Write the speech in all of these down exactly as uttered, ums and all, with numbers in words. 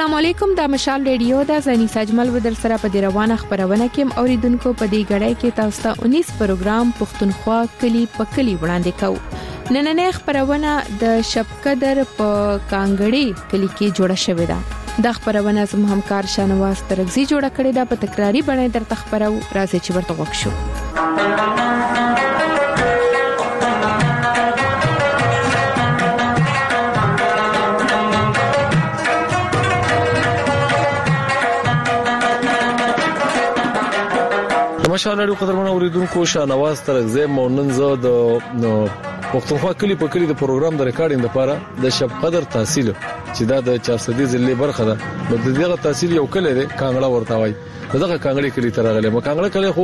السلام علیکم، د مشال ریډیو د زنی سجمل ودر سره په دی روانه خبرونه کې اوریدونکو په دې غړای کې تاسو ته انیس پروګرام پښتونخوا کلی په کلی وړاندې کوو. نننې خبرونه د شب قدر په کانګړی کلی کې جوړه شوې ده. د خبرونه زم همکار شانواز ترغزي جوړه کړې ده، په تکراری باندې درته خبرو راځي چې ورته وښو. ماشاءالله ډېر قدرمن اوریدونکو، شانواز ترغزي مونن زه د پښتونخوا کلی په کلی د پروګرام د ریکارډینګ لپاره د شب قدر تحصیل چې دا د چار سدي ضلع برخه ده، د دغه تحصیل یو کلی دی کانګړه ورته وای. دغه کانګړې کلی تر غلې مو کانګړه کلی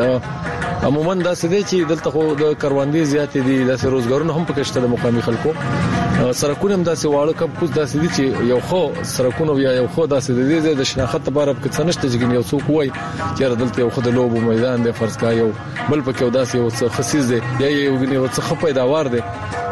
خو عموما دا سدي چې دلته خو د کاروندې زیات دي، د روزګارونو هم پکې شته د مقامي خلکو. سرکونه هم داسې واړه کم کوز داسې دي چې یو خو سرکونه یا یو خو داسې دي د شناخت لپاره په څه نشته چې یو څوک وای چې دلته یو خو د لوبو میدان دی فرض کا یو بل پکې داسې یو څه خصيص دی یا یو غني یو څه پیداوار دی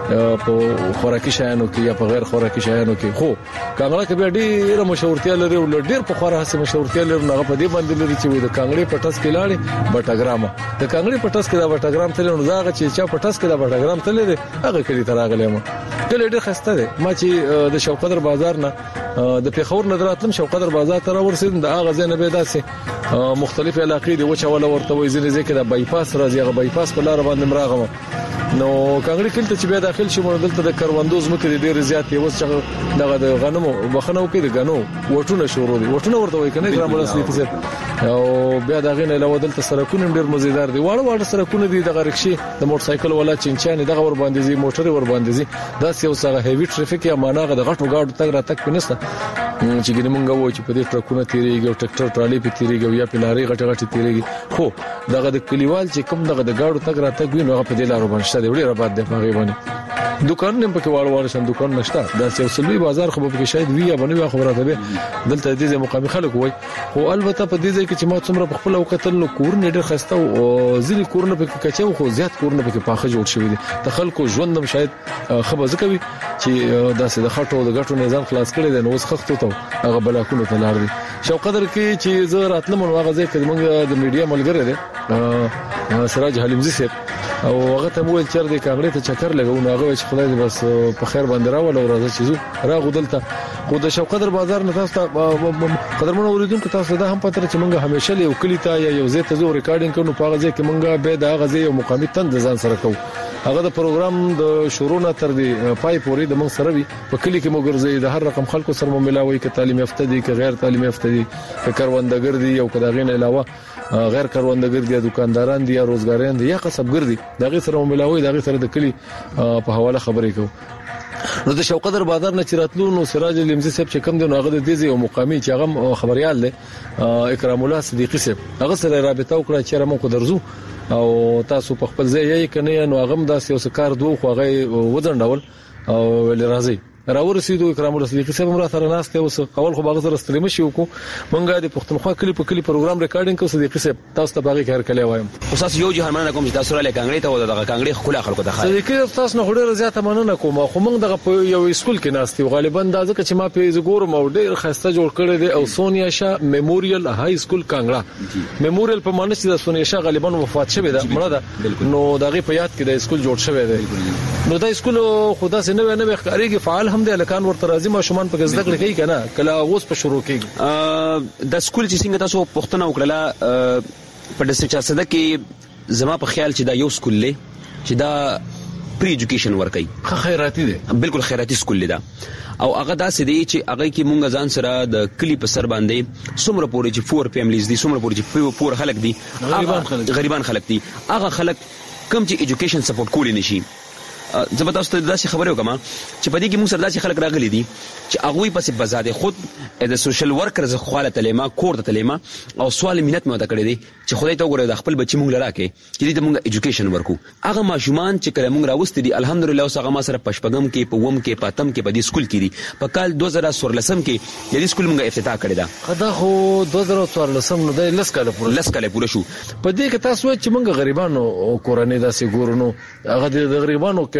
په خوراکي شایانو کې یا په غیر خوراکي شایانو کې. خو کانګړه کې به ډېر مشهورتیا لري او ډېر په خورا هڅه مشهورتیا لري. هغه په دې باندې لري چې د کانګړې پټس کې لاړې بټاګرام د کانګړې پټس کې دا بټاګرام تل نو زاغه چې چا پټس کې دا بټاګرام تل لري هغه کلی تر غلې ما کله ډېر خسته ده. ما چې د شوقدر بازار نه د پیښور نظراتلم شوقدر بازار ته ورسېدم، د هغه ځای نه به داسې مختلف علاقې دي وچه ولا ورته وې ځینې ځکه د بایپاس راځي، هغه بایپاس په لار باندې مراغمه نو کانګړي کله چې بیا داخل شوم دلته د کروندوز مکه ډېر زیات یو څه دغه د غنمو بخنو کې د غنو وټونه شروع دي وټونه ورته وای کنه ګرام ولسنی کیسه او بیا دغه نه علاوه دلته سرکونه ډېر مزیدار دي، واړه واړه سرکونه دي، دغه رکشي د موټر سایکل ولا چنچانې دغه ور باندې زی موټر ور باندې زی دا یو څه هیوی ټریفیک یا ماناغه د غټو گاډو تک را تک پنسته چې ګنې مونږ وو چې په دې ټرکونه تیریږي او ټریکټر ټرالي په تیریږي یا په لاري غټه غټه تیریږي. خو دغه د کلیوال چې کوم دغه د گاډو تک را تک وینو هغه په دې لارو باندې شته ډېر آباد دی په غیبانه دکان نه پکې واړ واړ شند دکان نشته، دا یو سلوي بازار خو به شاید وی یا بنوي خبره ده دلته دې مقامي خلک وای. خو البته په دې ځای کې چې ما څومره په خپل وکتل نو کورن ډېر خسته او ځینې کورن په کې کچو خو زیات کورن په کې پاخه جوړ شوی دي، د خلکو ژوندم شاید خبره زکوي چې داسې د خټو د غټو نظام خلاص کړي دي نو اوس خختو ته هغه بلاکونو ته لار دي. شوقدر کې چې زه راتلم نو هغه ځای کې موږ د میډیا ملګری دی سراج حلیمزي صاحب او هغه ته مو چر دې کانګړې ته چکر لګاو نو هغه چې خدای دې بس په خیر باندې راول او راځي چې زو راغو دلته خو د شوقدر بازار نه تاسو قدرمن اوریدونکو تاسو دا هم پته چې موږ همیشه یو کلی ته یا یو ځای ته زو ریکارډینګ کوو په هغه ځای کې موږ به دا هغه ځای یو مقامي تند ځان سره کوو. هغه د پروګرام د شروع نه تر دې پای پورې د موږ سره وي په کلی کې موږ ګرځي د هر رقم خلکو سره ملاوي ک تعلیم یافته دي ک غیر تعلیم یافته دي ک کاروندګر دي او کداغین علاوه غیر کاروندګر دي دکانداران دي یا روزګاران دي یا کسبګر دي دغه سره ملاوي دغه سره د کلی په حواله خبرې کوو. نو د شوقدر بازار نه چراتلو نو سراج لیمزي صاحب چې کوم دی نو هغه د دې یو مقامي چې هغه خبريال دی اکرام الله صدیقی صاحب هغه سره رابطه وکړه چې موږ درځو او تاسو په خپل ځای یې کنه نو هغه داسې یو کار دوه خو هغه وځنډول او ول راځي راور رسیدو اکرام الله صدیقی صاحب مرا سره ناس ته اوس اول خو باغ سره استلم شي وکړو مونږه د پښتونخوا کلی په کلی پروګرام ریکارډینګ کو صدیقی صاحب تاسو ته باغی کار کړی وایم. تاسو یو جهان نه کوم چې تاسو له کانګړې ته و دغه کانګړې خپل خلکو ته خای صدیقی تاسو نه ډېر زیاته مننه کوم خو مونږ دغه په یو اسکول کې ناستي غالبا دا ځکه چې ما په زګورم او ډېر خسته جوړ کړی دی او سونیا شاه میموریل های سکول کانګړه میموریل په معنی چې د سونیا شاه غالبا وفات شوه ده مړه ده نو دغه په یاد کې د اسکول جوړ شوی دی نو دا اسکول خدا سينه نه نه ښکاریږي فعال هم دی لکان ورته راځي ما شومان په زده کړې کوي کنه کله اوس په شروع کېږي د سکول چې څنګه تاسو پښتنه وکړه په ډسټریکټ چارسده کې زما په خیال چې دا یو سکول لې چې دا پری ایجوکیشن ورکي خیراتي دی بالکل خیراتي سکول دی او هغه داسې دی چې هغه کې مونږ ځان سره د کلی په سر باندې څومره پورې چې فور فیملیز دي څومره پورې چې فور خلک دي غریبان خلک غریبان خلک دي هغه خلک کم چې ایجوکیشن سپورټ کولی نشي. زبر تاسو ته داسې خبره وکم چې په دې کې موږ سره داسې خلک راغلي دي چې هغه په سي بزاده خود د سوشل ورکرز خواله تلما کور ته تلما او سوال مينت مې وته کړی دي چې خدای ته وګوره د خپل بچي موږ لراکې چې دې موږ ایجوکیشن ورکو هغه ماشومان چې کله موږ راوستي دي الحمدلله اوس هغه ما سره پشپغم کې په ووم کې پاتم کې په دې سکول کې دي په کال دوه زره څوارلس کې د دې سکول موږ افتتاح کړی دا خدا خو دوه زره څوارلس نو د لس کاله پوره لس کاله پوره شو په دې کې تاسو چې موږ غریبانو کورنۍ داسې ګورونو هغه د غریبانو کې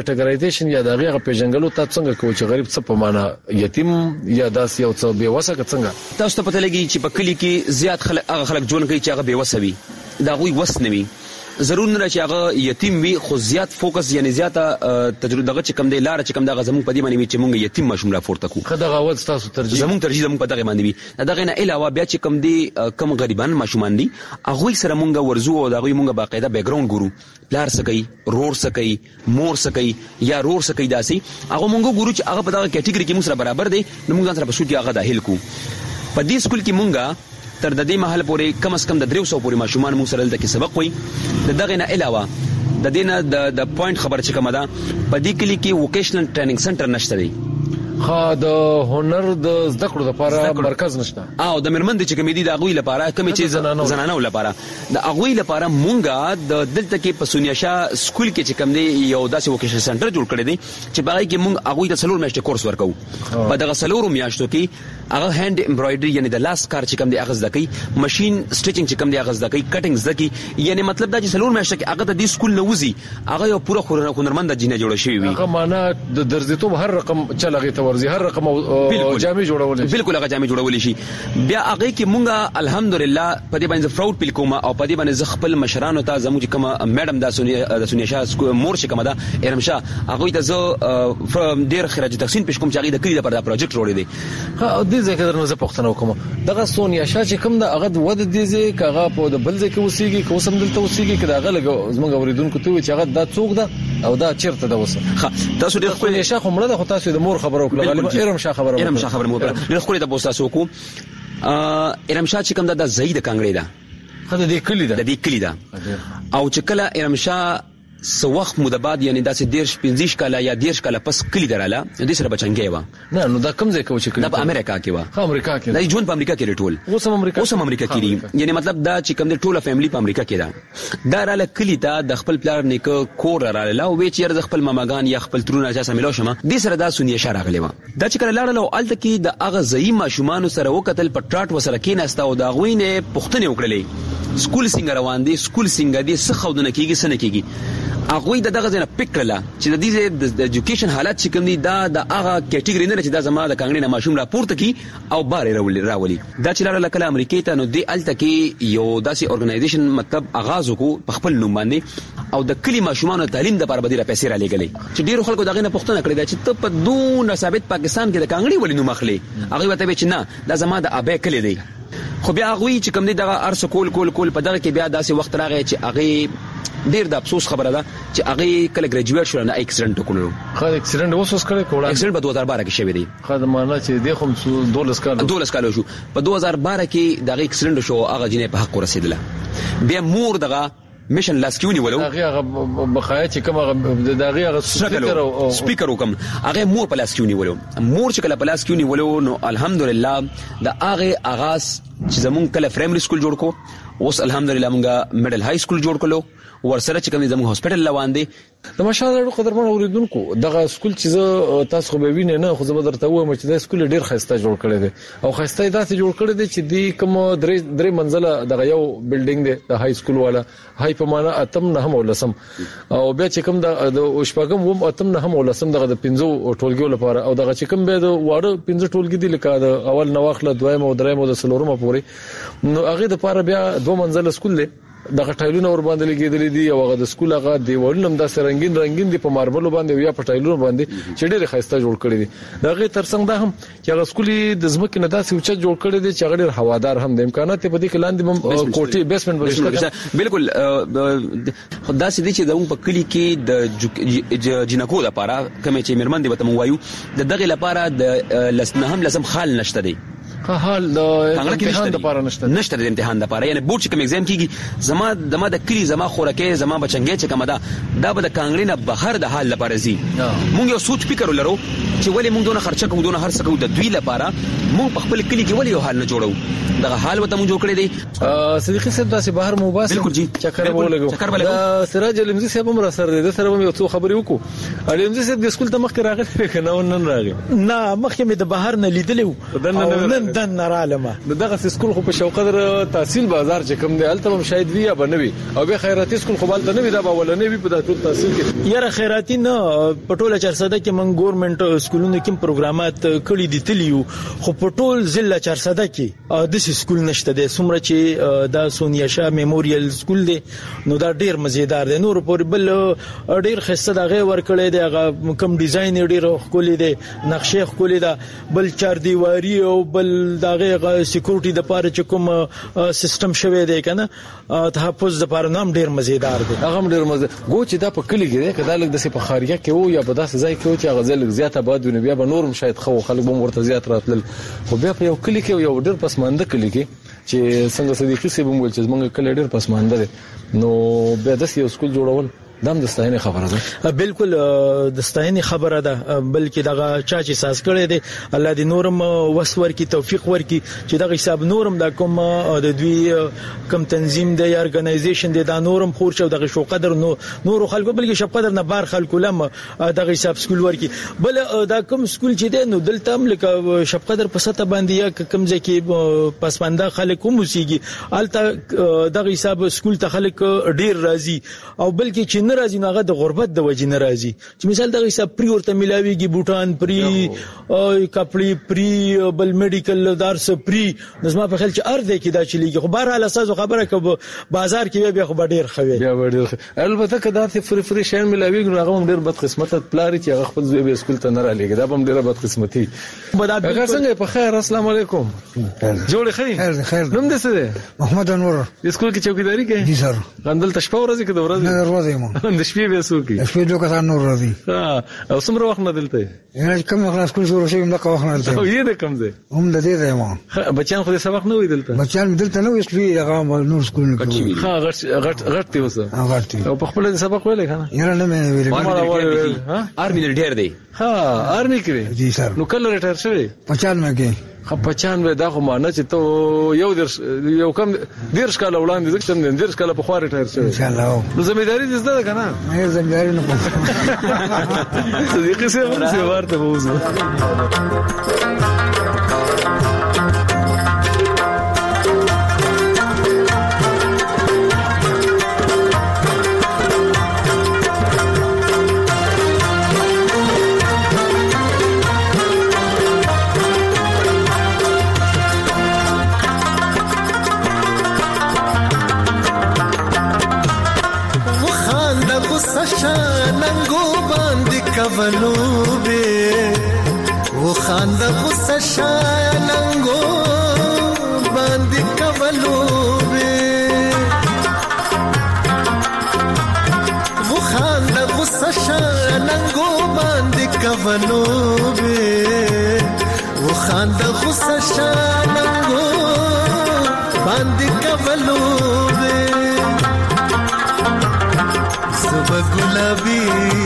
کټګرایزیشن یا د هغه پیژنګلو تاسو څنګه کوئ چې غریب څه په معنا یتیم یا داس یو څه بے وسه څنګه تاسو ته پته لګي چې په کلی کې زیات خلک هغه خلک جوړ کوي چې هغه بے وسه وي دا غوي وس نه وي ضرور نه چې هغه یتیم وي خو زیات فوکس یعنی زیاته تجربه دغه چې کم دی لار چې کم دغه زموږ په دې باندې چې موږ یتیم ماشوم را پورته کو خدغه ود تاسو ترجیح زموږ ترجیح زموږ په دغه باندې وي دغه نه علاوه بیا چې کم دی کم غریبان ماشومان دي هغه سره موږ ورزو او دغه موږ باقاعده بیک ګراوند ګورو پلار سکی رور سکی مور سکی یا رور سکی داسي هغه موږ ګورو چې هغه په دغه کټګوري کې موږ سره برابر دي نو موږ سره په شو کې هغه داخل کو په دې سکول کې موږ تر د دې محل پورې کم از کم د درې سوه پورې ماشومان موږ سره دلته کې سبق وي د دغه نه علاوه د دې نه د د پوینټ خبر چې کومه ده په دې کلی کې ووکیشنل ټریننګ سنټر نشته دی خا د هنر د زده کړو لپاره مرکز نشته او د مرمند چې کمیدي د اغوی لپاره کمی چې زنانو لپاره د اغوی لپاره مونږه د دلته کې په سونیاشا سکول کې چې کم دی یو داسې ووکیشنل سنټر جوړ کړی دی چې باغی کې مونږ اغوی د څلور میاشتې کورس ورکو په دغه څلورو میاشتو کې هغه هاند امبرايډري یعنی د لاس کار چې کم دی هغه زده کوي ماشين سټیچینګ چې کم دی هغه زده کوي کټینګ زده کوي یعنی مطلب دا چې څلور میاشتې کې هغه د دې سکول نه وځي هغه یو پوره هنرمند جینه جوړ شوی وي هغه معنا د درځتوب هر رقم چلغه تورزي هر رقم جامع جوړول شي بالکل هغه جامع جوړول شي بیا هغه کې مونږه الحمدلله په دې باندې فراود پیل کوم او په دې باندې خپل مشرانو ته زموږ کوم میډم د سونیا د سونیاشا مور چې کومه ده ارمشا هغه ته زه ډیر خراج تحسین پېښ کوم چې هغه د کلی لپاره پروجیکټ جوړی دی ها دې ځکه درنه زه پښتنه وکم دغه سونیاشا چې کوم ده هغه د ود دې ځکه هغه په د بل ځکه وسیږي کو سم دلته وسیږي کدا هغه لګ زموږ اوریدونکو ته چې هغه د څوک ده او دا چیرته ده وسه تاسو ډیر خو سونیاشا خو مړه ده خو تاسو د مور خبرو کړل غالبا ارمشا خبرو ارمشا خبر مو کړه ډیر خو ته بوساسو کو ارمشا چې کوم ده د زید کانګړې ده خدای دې کلی ده د دې کلی ده او چې کله ارمشا سو وخت مو د بعد یعنی داسې دیرش پنځه کاله یا دیرش کاله پس کلی دراله د سره بچنګي و نه نو دا کوم ځای کې و چې کلی د امریکا کې و خو امریکا کې د ژوند په امریکا کې ټول اوس هم امریکا اوس هم امریکا کې دي یعنی مطلب دا چې کوم د ټوله فیملی په امریکا کې ده دا رااله کلی ته د خپل پلار نیکه کور رااله او وی چې د خپل ماماګان یا خپل ترونه چې سملو شمه د سره دا سونی اشاره غلې و دا چې کله لاړه او الته کې د اغه زئی ماشومان سره وکتل په ټاټ وسره کې نستا او دا غوینه پښتنه وکړلې سکول څنګه روان دي سکول څنګه دي څه خودنه کیږي سن کیږي هغه د دغه ځنه پکړه چې د دې د ایجوکیشن حالت چې کوم دي دا د هغه کټګوري نه چې دا زما د کانګړې نه ماشوم را پورته کی او بار راولي راولي دا چې لاره کله امریکای ته نو دی الته کې یو داسې اورګنایزیشن مطلب آغاز وکړو په خپل نوم باندې او د کلی ماشومان تعلیم د لپاره بدیره پیسې را لګلې چې ډیرو خلکو دغه نه پښتنه کړې دا چې ته په دون ثابت پاکستان کې د کانګړې ولې نو مخلي هغه وته چې نه دا زما د ابې کلی دی خو بیا هغه چې کوم دی دغه ارس کول کول کول په دغه کې بیا داسې وخت راغی چې هغه ډیر د افسوس خبره ده چې هغه کله ګریجویټ شو نه اکسیډنټ وکړو خو اکسیډنټ وسوس کړی کوړه اکسیډنټ په دوه هزار بارہ کې شوی دی خو د معنا چې د خو دولس کال دولس کال شو په دوه هزار بارہ کې دغه اکسیډنټ شو هغه جنې په حق ورسېدله بیا مور دغه میشن لاسکیونی ولو هغه بخایا چې کوم دغه هغه سپیکر او سپیکر وکم هغه مور په لاسکیونی ولو مور چې کله په لاسکیونی ولو نو الحمدلله د هغه اغاز چې زمون کله پرایمري سکول جوړ کو اوس الحمدلله موږ میډل های سکول جوړ کړو ورسره چې کوم زموږ هسپټل لوان دي د ماشاءالله قدرمن اوریدونکو دغه سکول چې تاسو خو به وینئ نه خو زه درته وایم چې دا سکول ډیر خسته جوړ کړی دی او خسته داسې جوړ کړی دی چې دی کوم درې درې منزله دغه یو بلډینګ دی د های سکول والا های په معنا اتم نه هم ولسم او بیا چې کوم د شپږم وم اتم نه هم ولسم دغه د پنځو ټولګیو لپاره او دغه چې کوم به د واړه پنځه ټولګي دي لکه د اول نواخله دویم او دریم او د سلورمه پورې نو هغه د لپاره بیا دوه منزله سکول دی دغه ټایلونه ور باندې لګیدل دي او هغه د سکول هغه دیوالونه هم د سرنګین رنگین دي په ماربل باندې یا په ټایلونو باندې چې ډېر خسته جوړ کړی دي دغه ترڅنګ دا هم چې هغه سکول د زمکه نه داسې اوچت جوړ کړی دي چې هغه ډېر هوادار هم د امکانات په دې کې لاندې هم کوټي بیسمنت ورشته بالکل خدای سي چې زموږ په کلی کې د جنکو لپاره کوم چې مرمن دي وته وایو د دغه لپاره د لسنه هم لازم خال نشته دي حال د امتحان د لپاره نشته نشته د امتحان د لپاره یعنی بورډ چې کوم ایگزام کیږي زما د ما د کلی زما خورکه زما بچنګي چې کومه ده دا به د کانګړې نه بهر د حال لپاره زی مونږ یو سوچ فکر ولرو چې ولې مونږ دونه خرچه کوو دونه هر څه کوو د دوی لپاره مونږ په خپل کلی کې ولې یو حال نه جوړو دغه حال وته مونږ جوړ کړی دی صدیقي صاحب داسې بهر مو باسي بالکل جی چکر ولګو چکر ولګو سراج علمزي صاحب هم را سره د سره یو څو خبرې وکړو علمزي صاحب د سکول ته مخ راغلی کنه نن راغی نه مخکې مې د بهر نه لیدلې نن دن نرالمه نو دغه سکول خو په شوقدر تحصیل بازار چې کوم دی الته هم شاید وی یا بنوي او به خیراتي سکول خو بل ته نه وی دا ولنه وی په د ټول تحصیل کې یاره خیراتي نه په ټوله چارسده کې من ګورنمنت سکولونو کې پروګرامات کړی دي تلیو خو په ټول ضلع چارسده کې د سکول نشته دی څومره چې دا سونیا شاه میموریل سکول دی نو دا ډیر مزیدار دی نور پر بل ډیر خسته دغه ور کړی دی هغه کوم ډیزاین ډیر خولي دی نقشه خولي دا بل چار دیواری او بل دغه سکیورټي د پاره چې کوم سیستم شوی دی کنه تحفظ د پاره نام ډیر مزیدار دی هغه ډیر مزه ګو چې دا په کلی کې دی کدا لګ د سي په خارجه کې وو یا په داسې ځای کې وو چې غزل زیاته باد ونه بیا به نورم شاید خو خلک به ورته زیات راتل خو بیا په یو کلی کې یو ډیر پسمانده کلی کې چې څنګه صدیقي سي بم ول چې موږ کله ډیر پسمانده نو بیا د یو سکول جوړول دم د ستاینې خبره ده بالکل د ستاینې خبره ده بلکې دغه چا چې ساس کړی دی الله دې نورم وسور کی توفیق ورکي چې دغه حساب نورم د کوم د دوی کوم تنظیم دی یا ارګنایزیشن دی دا نورم خور شو دغه شو قدر نو نور خلکو بلکې شپ قدر نه بار خلکو لم دغه حساب سکول ورکي بل دا کوم سکول چې دی نو دلته هم لکه شپ قدر په سطح باندې یا کوم ځکه پسمانده خلک هم وسیږي الته دغه حساب سکول ته خلک ډیر راضي او بلکې چې ناراضي ناغه د غربت د وجې ناراضي چې مثال دغه حساب پری ورته ملاويږي بوټان پری او کپړې پری بل میډیکل دارس پری نظم په خل چې ارده کې دا چلیږي خو بهر حال اساس خبره کوي بازار کې بیا خو ډیر خوي بیا ډیر البته کدا ته فری فری شین ملاويږي هغه هم ډیر بد قسمت پلاری چې هغه خپل زوی به سکول ته نه را لګي دا هم ډیر بد قسمتي اگر څنګه په خیر السلام علیکم جوړ خیر خیر خیر نوم دې څه دی محمد انور سکول کې چوکیداری کوي جی سر غندل تشپه ورځي کې د ورځې نه ورځې مو د شپې به سوکي شپې دوه کسان نور راځي ها او څومره وخت نه دلته یعنی کوم خلاص کول شروع شي موږ وخت نه دلته او یې د کوم ځای هم د دې ځای مو بچیان خو دې سبق نه وې دلته بچیان دلته نه وې شپې هغه نور سکول نه کوي ها غټ غټ غټ دی اوسه غټ او په خپل سبق ویلې کنه یاره نه مې ویلې ها ارمي ډیر دی ها ارمي کې جی سر نو کله ریټایر شوی پچانوي کې خو پچانوي دا خو معنی چې ته یو در یو کم ډیر ښکاله وړاندې ځکه چې ډیر ښکاله په خواره ریټایر شوی ان شاء الله نو زمیداری دې زده کنه مې زمیداری نه کوم صدیقي سي ورته ورته وځو کولو به و خانده غصه شاننگو باندې کولو به و خانده غصه شاننگو باندې کولو به و خانده غصه شاننگو باندې کولو به صبح گلابی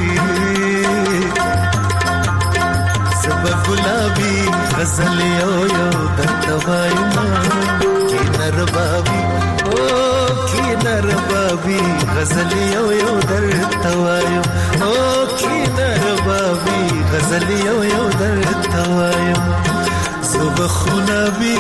गुलाबी गजल यो यो दर्दवाई की नरबाबी ओ की नरबाबी गजल यो यो दर्दवाई ओ की नरबाबी गजल यो यो दर्दवाई सुबह खुनाबी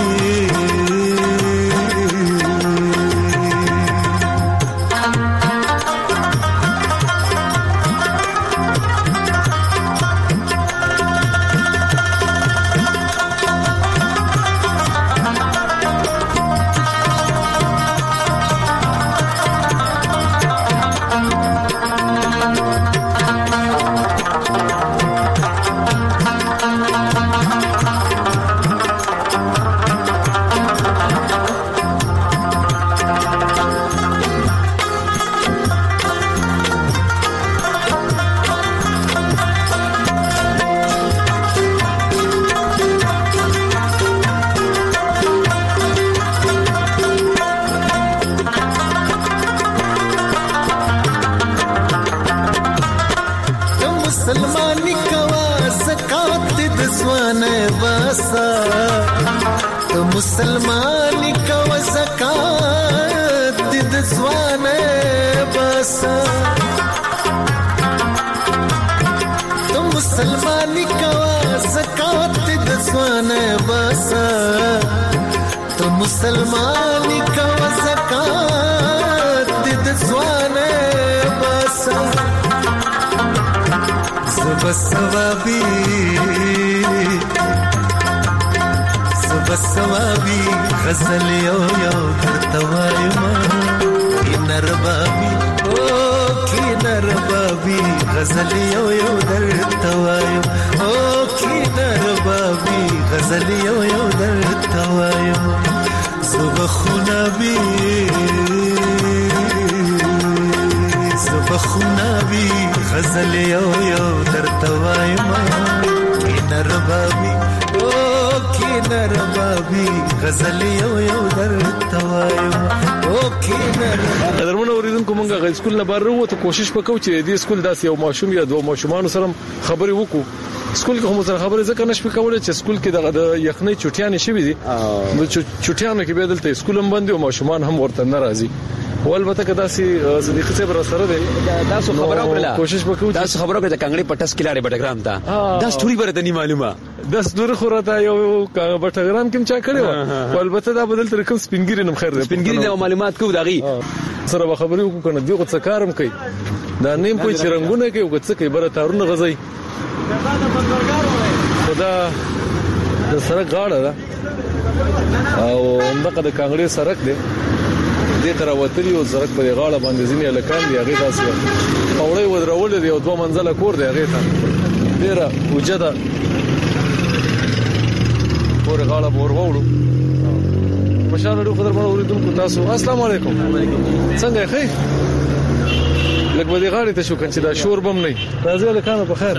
मुसलमानी का ज़कात दिद ज़वाने बसा तो मुसलमानी का ज़कात दिद ज़वाने बसा مسلمانی کو زکات د ځوانه باسا زب ثوابي زب ثوابي غزل یو یو درته وایم کینر بابي او کینر بابي غزل یو یو درته وایم او کینر بابي غزل یو یو درته وایم زب خنابي زب خنابي غزل یو یو درته وایم کینر بابي او کینر بابي غزل یو یو درته وایم او کینر درمن اوریدونکو مونږه غي سکول نه بار وروته کوشش وکړو چې دې سکول داس یو ماشوم یا دوه ماشومان سره خبرې وکړو سکول کې هم سره خبرې ځکه نشو کولای چې سکول کې دغه یخنۍ چټیانې شوې دي نو چټیانو کې به دلته سکول هم باندې او ماشومان هم ورته ناراضي والبته کدا سي صدیق صاحب را سره دی تاسو خبرو کړل کوشش وکړو تاسو خبرو کړل کانګړي پټس کلاړې بټګرام ته دا ستوري برته نه معلومه د ستوري خورته یو بټګرام کې چا کړی و والبته دا بدل تر کوم سپینګری نم خیر دی سپینګری د معلومات کو دغه سره خبرې وکړو کنه دیو څه کارم کوي دا نیم کوئی چرنګونه کوي او څه کوي بره تارونه غزي خدا د سړک غاړه ده او همدغه د کانګړي سړک دی دې تر وتلی او سړک په غاړه باندې ځینې لکان دی هغه تاسو اورې ودرول دی او دوه منزله کور دی هغه ته ډیره وجدا کور غاړه بور وړو مشال ورو خبر مونږ اوریدونکو تاسو السلام علیکم څنګه ښه لکه به دې غاړه ته شو کنه دا شور بم نه راځي لکانو په خیر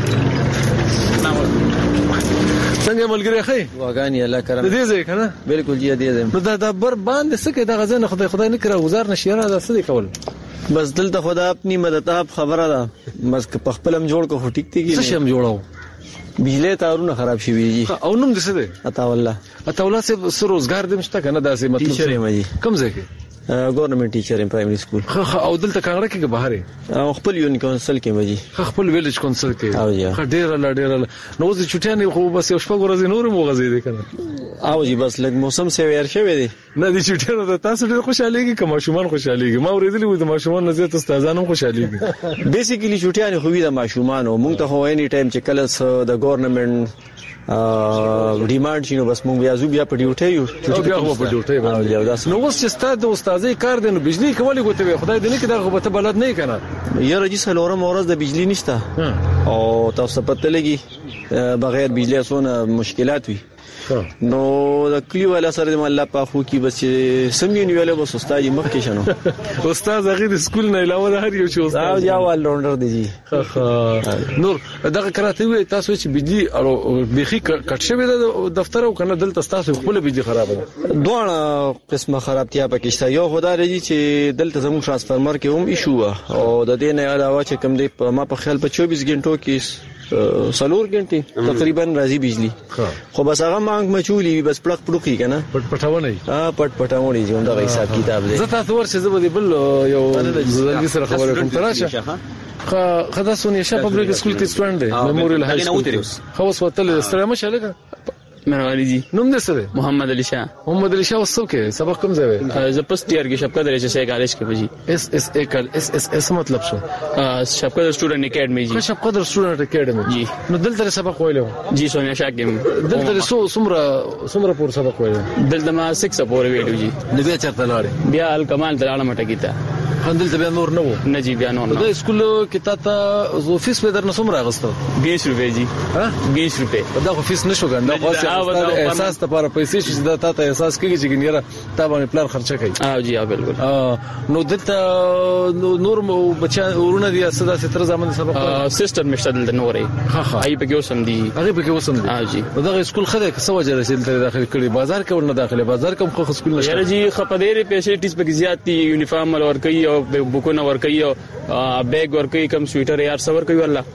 څنګه ملګری ښه واغانی الله کرم دې ځای کنه بالکل جی دې ځای نو دا د بر باندې سکه دا غزنه خدای خدای نه کړه گزار نشي را ده څه کول بس دلته خدا خپل مدد اپ خبره ده بس په خپلم جوړ کو ټیک تی کی څه شم جوړاو بجلی تارونه خراب شي ویږي او نوم دې څه دی اتا والله اتا والله څه روزګار دې مشته کنه داسې مطلب ټیچر یم جی کوم ځای کې ګورنمنت ټیچر ام پرایمری سکول خه او دلته کانګړه کې بهر او خپل یون کونسل کې مجي خپل ویلیج کونسل کې او جی ډیر لا ډیر نو زه چټیانې خو بس یو شپه ورځې نور مو غزې دي کنه او جی بس لګ موسم سي وير شوی دی نه دي چټیانو ته تاسو ډیر خوشاليږي کوم ماشومان خوشاليږي ما ورېدلې و د ماشومان نه زیات استادانو خوشاليږي بیسیکلی چټیانې خو وی د ماشومان او مونږ ته هو اني ټایم چې کله د ګورنمنت ډیماند شنو بس مونږ بیا زو بیا په ډیوټي یو چې بیا هو په ډیوټي باندې نو اوس چې ستاسو د استادۍ کار دی نو بجلی کولی کوته خدای دې نه کې دا غوته بلد نه کنه یاره جی سلورم ورځ د بجلی نشته او تاسو پته لګي بغیر بجلی اسونه مشکلات وي نو د کلیو ولا سره د الله په خو کې بس سمګین ویله بس استاد مخ کې شنو استاد هغه د سکول نه علاوه هر یو شی استاد یا ول لونډر دی جی نور دغه کراته وي تاسو چې بجلی او بيخي کټ شوی د دفتر او کنه دلته تاسو خپل بجلی خراب ده دوه قسمه خرابتیا پکې یو خدای رجی چې دلته زموږ ترانسفارمر کې هم ایشو او د دې نه علاوه چې کوم دی ما په خیال په چوبیس غنټو کې سلور غنټه تقریبا راځي بجلی خو بس هغه مانګ مچولي بس پړق پړقي کنه پټ پټاونه ها پټ پټاونه چې دا حساب کتاب دی زه تاسو ورسې زبدي بل یو زلګي سره خبره کوم تراشه خا خدا سونی شه پبلک سکول کې سټوډنټ دی میموریال های سکول خو اوس وتل ستړی مشه لګه مروانی جی نوم دې څه دی محمد علي شاه محمد علي شاه وسو کې سبق کوم ځای ز پس ټیر کې شپکا درې چې کالج کې بجی اس اس ا کال اس اس اس مطلب شو شپکا سټوډنټ اکیډمي جی شپکا سټوډنټ اکیډمي جی نو دلته سبق ویلو جی سونیا شاه کې دلته سو سمره سمره پور سبق ویلو دلته ما سکس پور ویلو جی نو بیا چرته لاړې بیا الکمال دلاله مټه کیتا خندل ته بیا نور نه وو نه جی بیا نور نه د سکول کې تا ته زو فیس به درنه سمره غستو بیس روپے جی ها بیس روپے دا خو فیس نشو ګنده خاصه احساس ته لپاره پیسې چې دا تا ته احساس کیږي چې ګنیره تا باندې پلان خرچه کوي اه جی اه بالکل نو دلته نور بچا ورونه دي اسدا ستر زمانه سبق سیستر مشتل د نورې ها ها ای په کې وسم دي هغه په کې وسم دي اه جی دا سکول خده څه وجه رسیدل ته داخل کړي بازار کې ورنه داخله بازار کوم خو سکول نشته یاره جی خپدېره فیسیلیټیز په کې زیات دي یونیفارم ور کوي او بوکونه ور کوي او بیگ ور کوي کمپیوټر یار سور کوي والله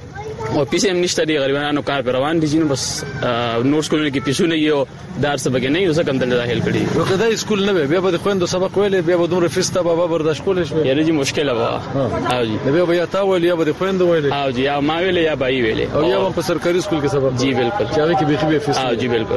او پیسې هم نشته دي غریبانو کار پر روان دي چې بس نور سکولونو کې پیسونه یو دار څه بګې نه یو څه کم دل داخل کړي نو کدا سکول نه بیا به خويندو سبق ویلې بیا به دومره فیستا بابا برداشت کولې شو یاره جی مشکل و او جی بیا بیا تا ویلې یا به خويندو ویلې او جی یا ما ویلې یا بای ویلې او یا په سرکاري سکول کې سبق جی بالکل چې هغه کې به به فیستا او جی بالکل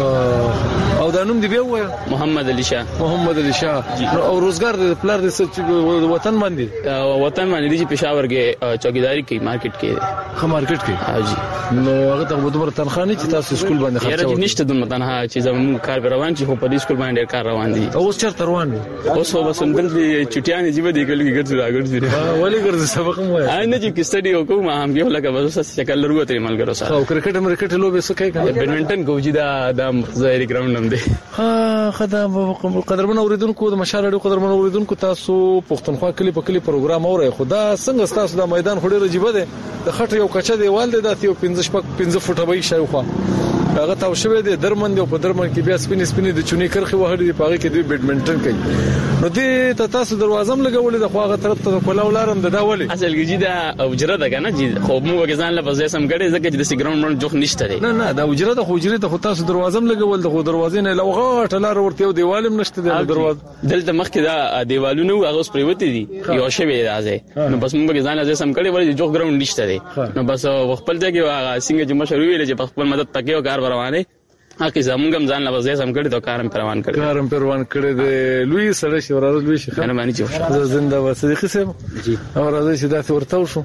او دا نوم دی بیا وای محمد علي شاه محمد علي شاه او روزګار د پلار د وطن باندې وطن باندې دي پېښور کې چوکیداری کوي مارکیټ کې خه مارکیټ کې او جی نو هغه ته به دومره تنخواه نه چې تاسو سکول باندې خرچه یاره نشته دومره تنخواه چې زموږ کار روان چې په دې سکول باندې کار روان دي اوس چیرته روان دي اوس هو بس اندل دي چټیانې جيبه دي کله کې ګرځي راګرځي ولې ګرځي سبق مو آ نه چې کستډي وکم هم کې لکه بس شکل لرو ته ملګرو سره او کرکټ مرکټ لوبه څه کوي بیډمنټن کوجی دا د ظاهري ګراوند هم دی ها خدای قدرمن اوریدونکو د مشال اړو قدرمن اوریدونکو تاسو پښتونخوا کلی په کلی پروګرام اورئ خدا څنګه تاسو د میدان خوري رجيبه ده د خټ یو کچه دی والده د یو پنځه شپږ پنځه فوټه وای شاو خو هغه تاو شوی دی درمن دی په درمن کې بیا سپینې سپینې د چونی کرخي وهړي دی پاره کې دی بیډمنټن کوي نو دې ته تاسو دروازم لګولې د خواغه طرف ته کولاو لارم د داولې اصل کې جی دا اجره ده کنه جی خو مو وګزان له پځه سم غړي زکه چې د سیګراوند باندې جوخ نشته دی نه نه دا اجره د خوجره ته تاسو دروازم لګول د خو دروازې نه لوغه ټلار ورته یو دیوالم نشته دی دروازه دلته مخ کې دا دیوالونه هغه اوس پریوتی دي یو شی راځي نو بس مو وګزان له سم غړي ولې جوخ ګراوند نشته دی نو بس خپل ځای کې څنګه چې مشر ویل چې خپل مدد پکې او کار روانه اکی زمونږ هم ځان لوځي سم کړی دا کارم پروان کړی کارم پروان کړی دی لوی سره شي وراره لوی شي خنه باندې چې زنده و صدیق صاحب جی او راځي چې دا ورته شو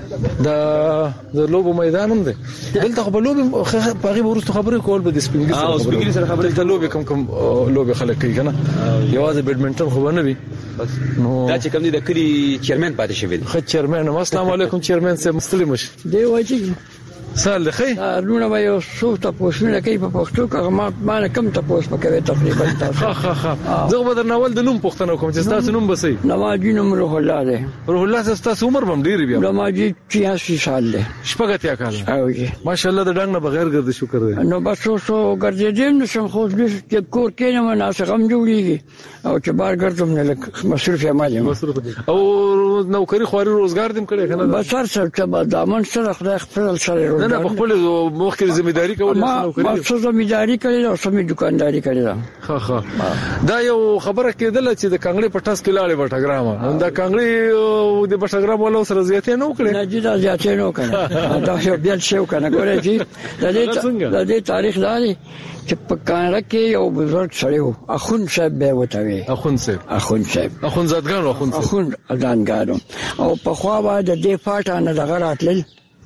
دا د لوبو میدان هم دی دلته خو په لوبو پاغي ورسته خبرې کول به د سپینګي سره او سپینګي سره خبرې د لوبو کم کم لوبو خلک کوي کنه یوازې بیډمنټن خو نه وي بس نو دا چې کوم دي د کلی چیرمن پاتې شوی دی خو چیرمن السلام علیکم چیرمن صاحب مستلم شي دی وایي سال خی لونه به یو څو تاسو نه کوي په پښتو کې ما ما کم تاسو پکې تقریبا تاسو ها ها ها زه به درنول د نوم پښتنه کوم چې تاسو نوم بسې نواجی نوم روح الله ده روح الله تاسو عمر بم ډیر بیا نواجی چھیاسی سال ده شپږتیا کال او جی ماشاءالله د ډنګ نه بغیر ګرځي شکر دی نو بس اوسو ګرځېدم نشم خو دې چې کور کې نه مناسب هم جوړیږي او چې بار ګرځم نه لک مصرف یې مالي مصرف او نوکری خواري روزګار دیم کړی کنه بس هر څه چې دامن سره خدای خپل سره نه نه خپل مخکې ځمېداري کول ما ما څه ځمېداري کړې او سمې دکانداري کړې ده ها ها دا یو خبره کېدله چې د کانګړې په ټاس کې لاړې بټګرام دا کانګړې د بټګرام ولو سره زیاتې نه وکړي نه جدا زیاتې نه وکړه دا یو بل شی وکړه ګورې چې د دې د دې تاریخ دی چې په کانګړه کې یو بزرګ سړی و اخون صاحب به وته وي اخون صاحب اخون صاحب اخون زادګانو اخون صاحب اخون ځانګانو او په خوا باندې د دې پاټه نه دغه راتلل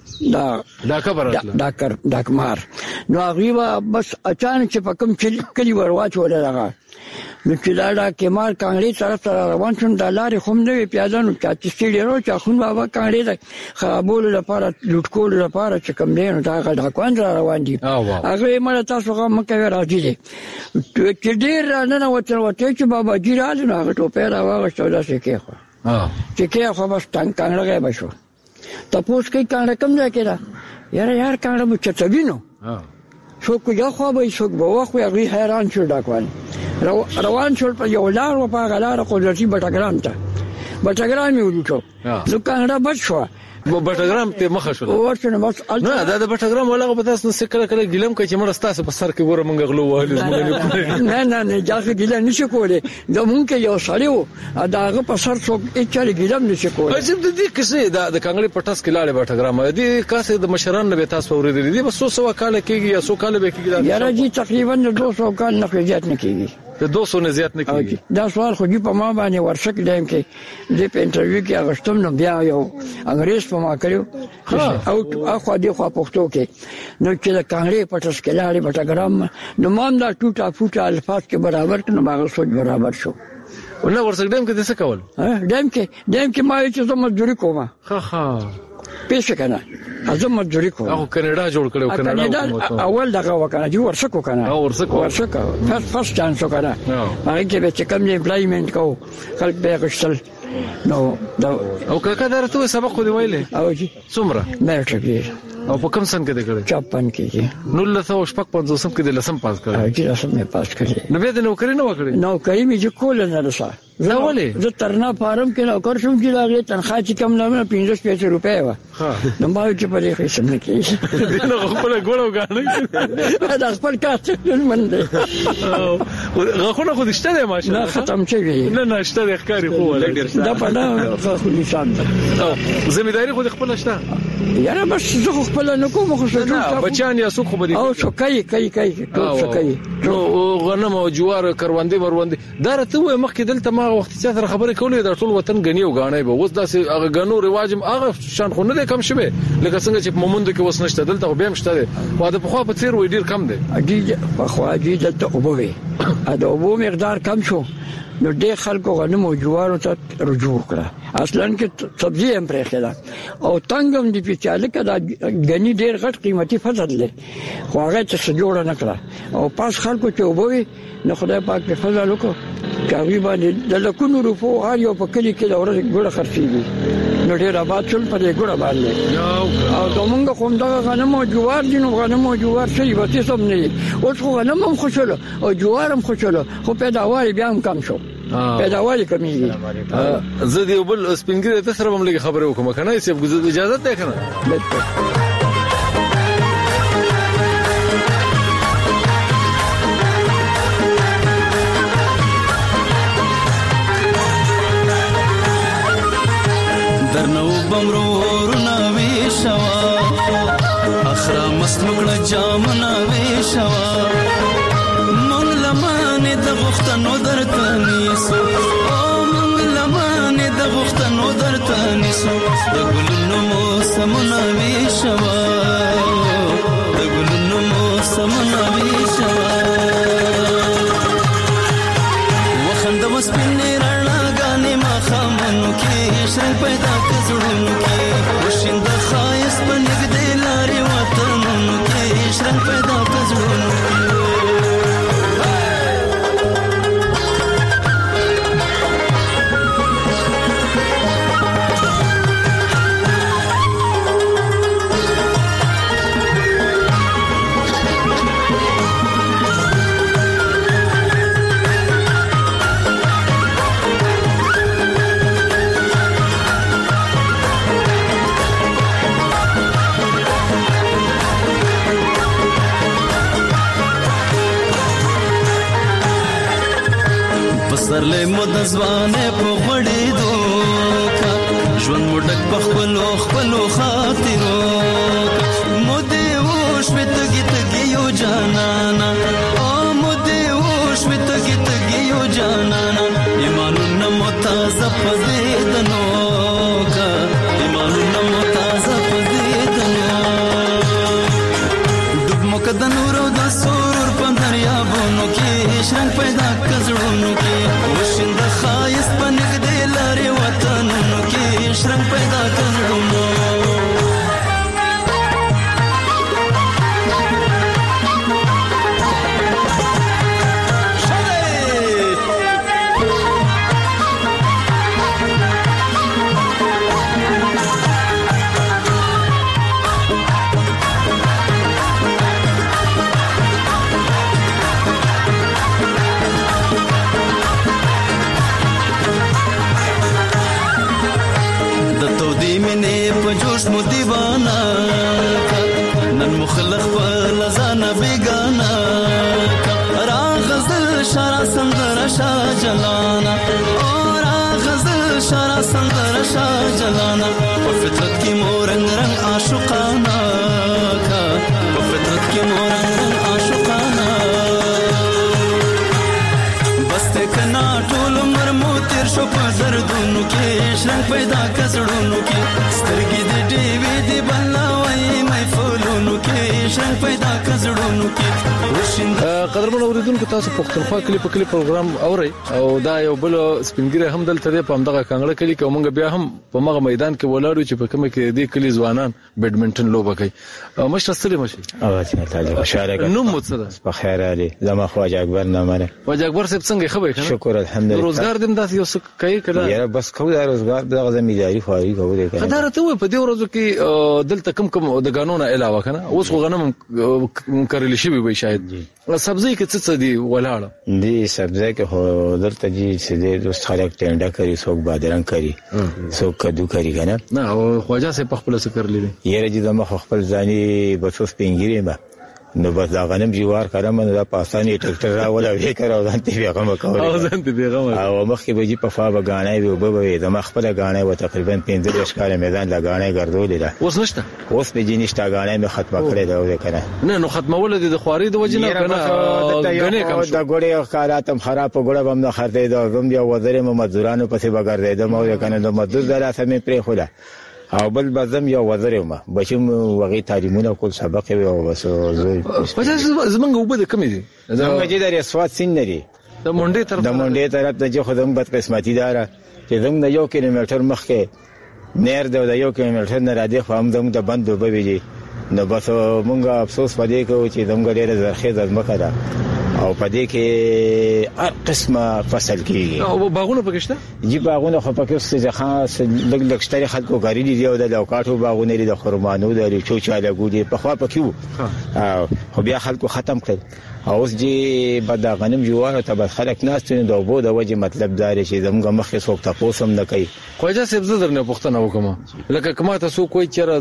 دا دا کبر دا کر دا کمار نو هغه بس اچانک چې په کوم کلی ورواچول راغی نو چې دا دا کمار کانګړي طرف ته روان شون د لارې خوم نه وی پیادانو چې سټیډرو چې خون بابا کانګړي د خرابولو لپاره لټکولو لپاره چې کوم دی نو دا غدا کوان روان دي هغه مړ تاسو هغه مکه راځي دي چې ډیر نه وته وته چې بابا جیرال نو هغه ټوپه راوغشتو دا څه کې خو چې کې خو بس ټنګ کانګړي بشو تاسو کې کانګړي کوم ځای کې دا یاره یار کانګړي مو چتوینو شو کو یا خو به شو به واخو هغه حیران شو دا کوان روان شول په یو لار و په غلار قدرتي بټګرام ته بټګرام یو لټو نو کانګړه بچ شو بټګرام ته مخه شو ورته نو بس نه دا د بټګرام ولغه په تاسو نس کله کله ګلم کوي چې مړ تاسو په سر کې ګوره مونږ غلو وهل نه نه نه ځکه ګلم نشي کولای دا مونږ یو سړی و داغه په سر څوک اچاري ګلم نشي کولای چې د دې کیسه دا د کانګړي پټاس کې لاړې بټګرام دي کاسه د مشران نه به تاسو ورېدل دي بس څو کال کېږي یا څو کال به کېږي یاره جی تقریبا دوه سوه کال نه زیات نه کېږي د دوه سوه نه زیات نه کېږي دا سوال خو دې په ما باندې ورشک دایم کې دې په انټرویو کې اغشتم نو بیا یو انګريز په ما کړو او اخو دې خو پښتو کې نو چې د کانګړي پټس کې لاړې بټګرام نو مام دا ټوټه فوټه الفاظ کې برابر کړه باغ سوچ برابر شو ولله ورسک دیم کې څه کول ها دیم کې دیم کې ما چې زما مزدوري کوم ها ها پیسې کنه ازم مزدوري کوم هغه کینیډا جوړ کړو کینیډا اول دغه وکړه چې ورسکو کنه او ورسکو ورسکو فرست فرست چانس وکړه هغه کې به چې کوم امپلایمنت کو خلک به غشتل نو دا او کاکا درته سبق خو دی ویلې او جی څومره مېټرګي او په کوم څنګه دې کړې چاپن کې نو لته او شپږ پنځوسم کې د لسم پاس کړې او جی لسم نه پاس کړې نو به د نوکری نه وکړې نوکری مې چې کول نه رسا زه ولې زه ترنا فارم کې نوکر شوم چې هغه تنخواه چې کم نه پنځه شپږ روپۍ و نو ما چې په دې قسم نه کېږي نو خپل ګوړو غاڼه دا خپل کار څه من دی غاښونه خو دې شته دی ماشاءالله نه ختم شوي نه نه شته دی ښکاري خو دا په نه خو نشان ده ذمہداري خو خپل شته یاره بس زه خپل نه کوم خو څه بچان یا څوک خو به او څه کوي کوي کوي څه کوي نو غنم او جوار کروندې وروندې دا راته وای مخکې دلته ما وخت چې سره خبرې کولې د ټول وطن غنی او غاڼې به اوس داسې هغه غنو رواجم هغه شان خو نه دی کم شوه لکه څنګه چې په مومند کې وس نشته دلته خو به هم شته دی خو دا په خو په څیر وې ډیر کم دی اجي په خو اجي دلته وبوي دا وبو مقدار کم شو نو ډېر خلکو غنم او جوارو ته رجوع کړه اصلا کې سبزی هم پرې خلا او تنګم دي په چاله کې دا غني ډېر غټ قیمتي فصل دی خو هغه څه جوړ نه کړه او پاس خلکو چې وبوي نو خدای پاک په فضل وکړو کاوی باندې د لکونو روپو هر یو په کلی کې د ورځې ګوړه خرڅېږي نو ډېر آباد شول په دې ګوړه باندې او زمونږ خو همدغه غنم او جوار دي نو غنم او جوار شي به څه هم نه دي اوس خو غنم هم خوشاله او جوار هم خوشاله خو پیداوار بیا هم کم شو پیداوار کمیږي زه دی بل سپینګری ته سره هم لګي خبره وکم کنه چې اجازه ده کنه درنو بمرور نوي شوا اخرا مسلوکړه جام نوي شوا مونږ لمانه د غختنو درته نیسو او مونږ لمانه د غختنو درته نیسو د ګلونو موسم نوي شوا د ګلونو موسم نوي شوا وخند وسپینې رڼا غانې ما خامنو کې شرنګ پیدا کړو کې وشند خایس پنګ دې لارې وطنونو کې شرنګ پیدا کړو سرلې مود ځوانه په غړې دوکا ژوند مډک په خپل خپل خاطرو مودې وښ وتګي تګي یو جانانا او مودې وښ وتګي تګي یو جانانا ایمانونه متازه پزیدنو کا ایمانونه متازه پزیدنو ډوب مکد نورو د سرور په دریابونو کې شرنګ پیدا کړو کې وشند خایس پنګ دې لارې وطنونو کې شرنګ پیدا کړو جوش مو دیوانا نن مخلخ په لزانه بیگانا را غزل شرا سندر شا جلانا اور غزل شرا سندر شا جلانا په فطرت کې مورنګ رنگ عاشقانا کا په فطرت کې مورنګ رنگ عاشقانا بس ته کنا ټول عمر مو تیر شو په زردونو کې شرنګ پیدا کړو کې سترګې دې ډېوې دې بلاوي مې فولونو کې شرنګ پیدا کړو کې وشند قدرمن اوریدونکو تاسو پښتونخوا کلی په کلی پروګرام اوري او دا یو بل سپینګری هم دلته دی په همدغه کانګړه کلی کې موږ بیا هم په مغه میدان کې ولاړو چې په کومه کې دې کلی ځوانان بیډمنټن لوبه کوي مشر سره مشي او چې تعالی بشاره نو متصدا په خیر علي زما خواجه اکبر نامه خواجه اکبر صاحب څنګه خبر کنه شکر الحمدلله روزګار دم داسې یو څه کوي کړه یاره بس خو دا روزګار دغه زمیداری خواري کوي کنه خدای راته په دې ورځو کې دلته کم کم د قانون علاوه کنه اوس غنم کرلی کرل شي وي شاید سبزی کې څه څه دی ولاړ دی سبزی کې هو درته جی چې د دوست خلک ټنډه کوي څوک بادرنګ کوي څوک کدو کوي کنه نه او خواجه سه په خپل څه کرلی دی یره چې د مخ خپل ځاني بچو سپینګری ما نو بس دا غنم جوار کړم نو دا پاسانی ټریکټر راول او یې کړو ځان ته پیغام کاوه او ځان ته پیغام او مخ کې به جی په فا بغانای وي وبوي د مخ په غانای و تقریبا پنځه ښکار میدان لګانای ګرځولې ده اوس نشته اوس به جی نشته غانای مې ختمه کړې ده او کنه نه نو ختمول دي د خواري د وجنه کنه غنې کم دا ګوړې ښکاراتم خراب ګوړه بم نه خرته ده زم دی وزیر مزدورانو پسې بغردې ده مو کنه د مزدور دراسه مې پرې خوله او بل بزم یو وزیر ما بچم وغي تعلیمونه کول سبق او بس زوی زمونږ وبد کم دي زمونږ چې د رسوات سین لري د مونډې طرف د مونډې طرف ته چې خدام بد قسمتي دار چې زمونږ یو کیلومتر مخکې نیر د یو کیلومتر نه را دي خو هم زمونږ د بند وبوي نو بس مونږ افسوس پدې کوو چې زمونږ ډېر زرخیز ځمکه ده او پدې کې هر قسمه فصل کیږي او باغونه پکشته جی باغونه خو پکې څه خاص لګ لګ شتري خلکو غاری دي او د لوکاټو باغونه لري د خرمانو د چوچاله ګودي په خوا پکې وو خو بیا خلکو ختم کړ او اوس جی بد غنم جوار ته بس خلک ناس ته د وبو د وجه مطلب دار شي زموږ مخې څوک تاسو هم نه کوي خواجه صاحب زه درنه پوښتنه وکم لکه کما تاسو کوئی چیرې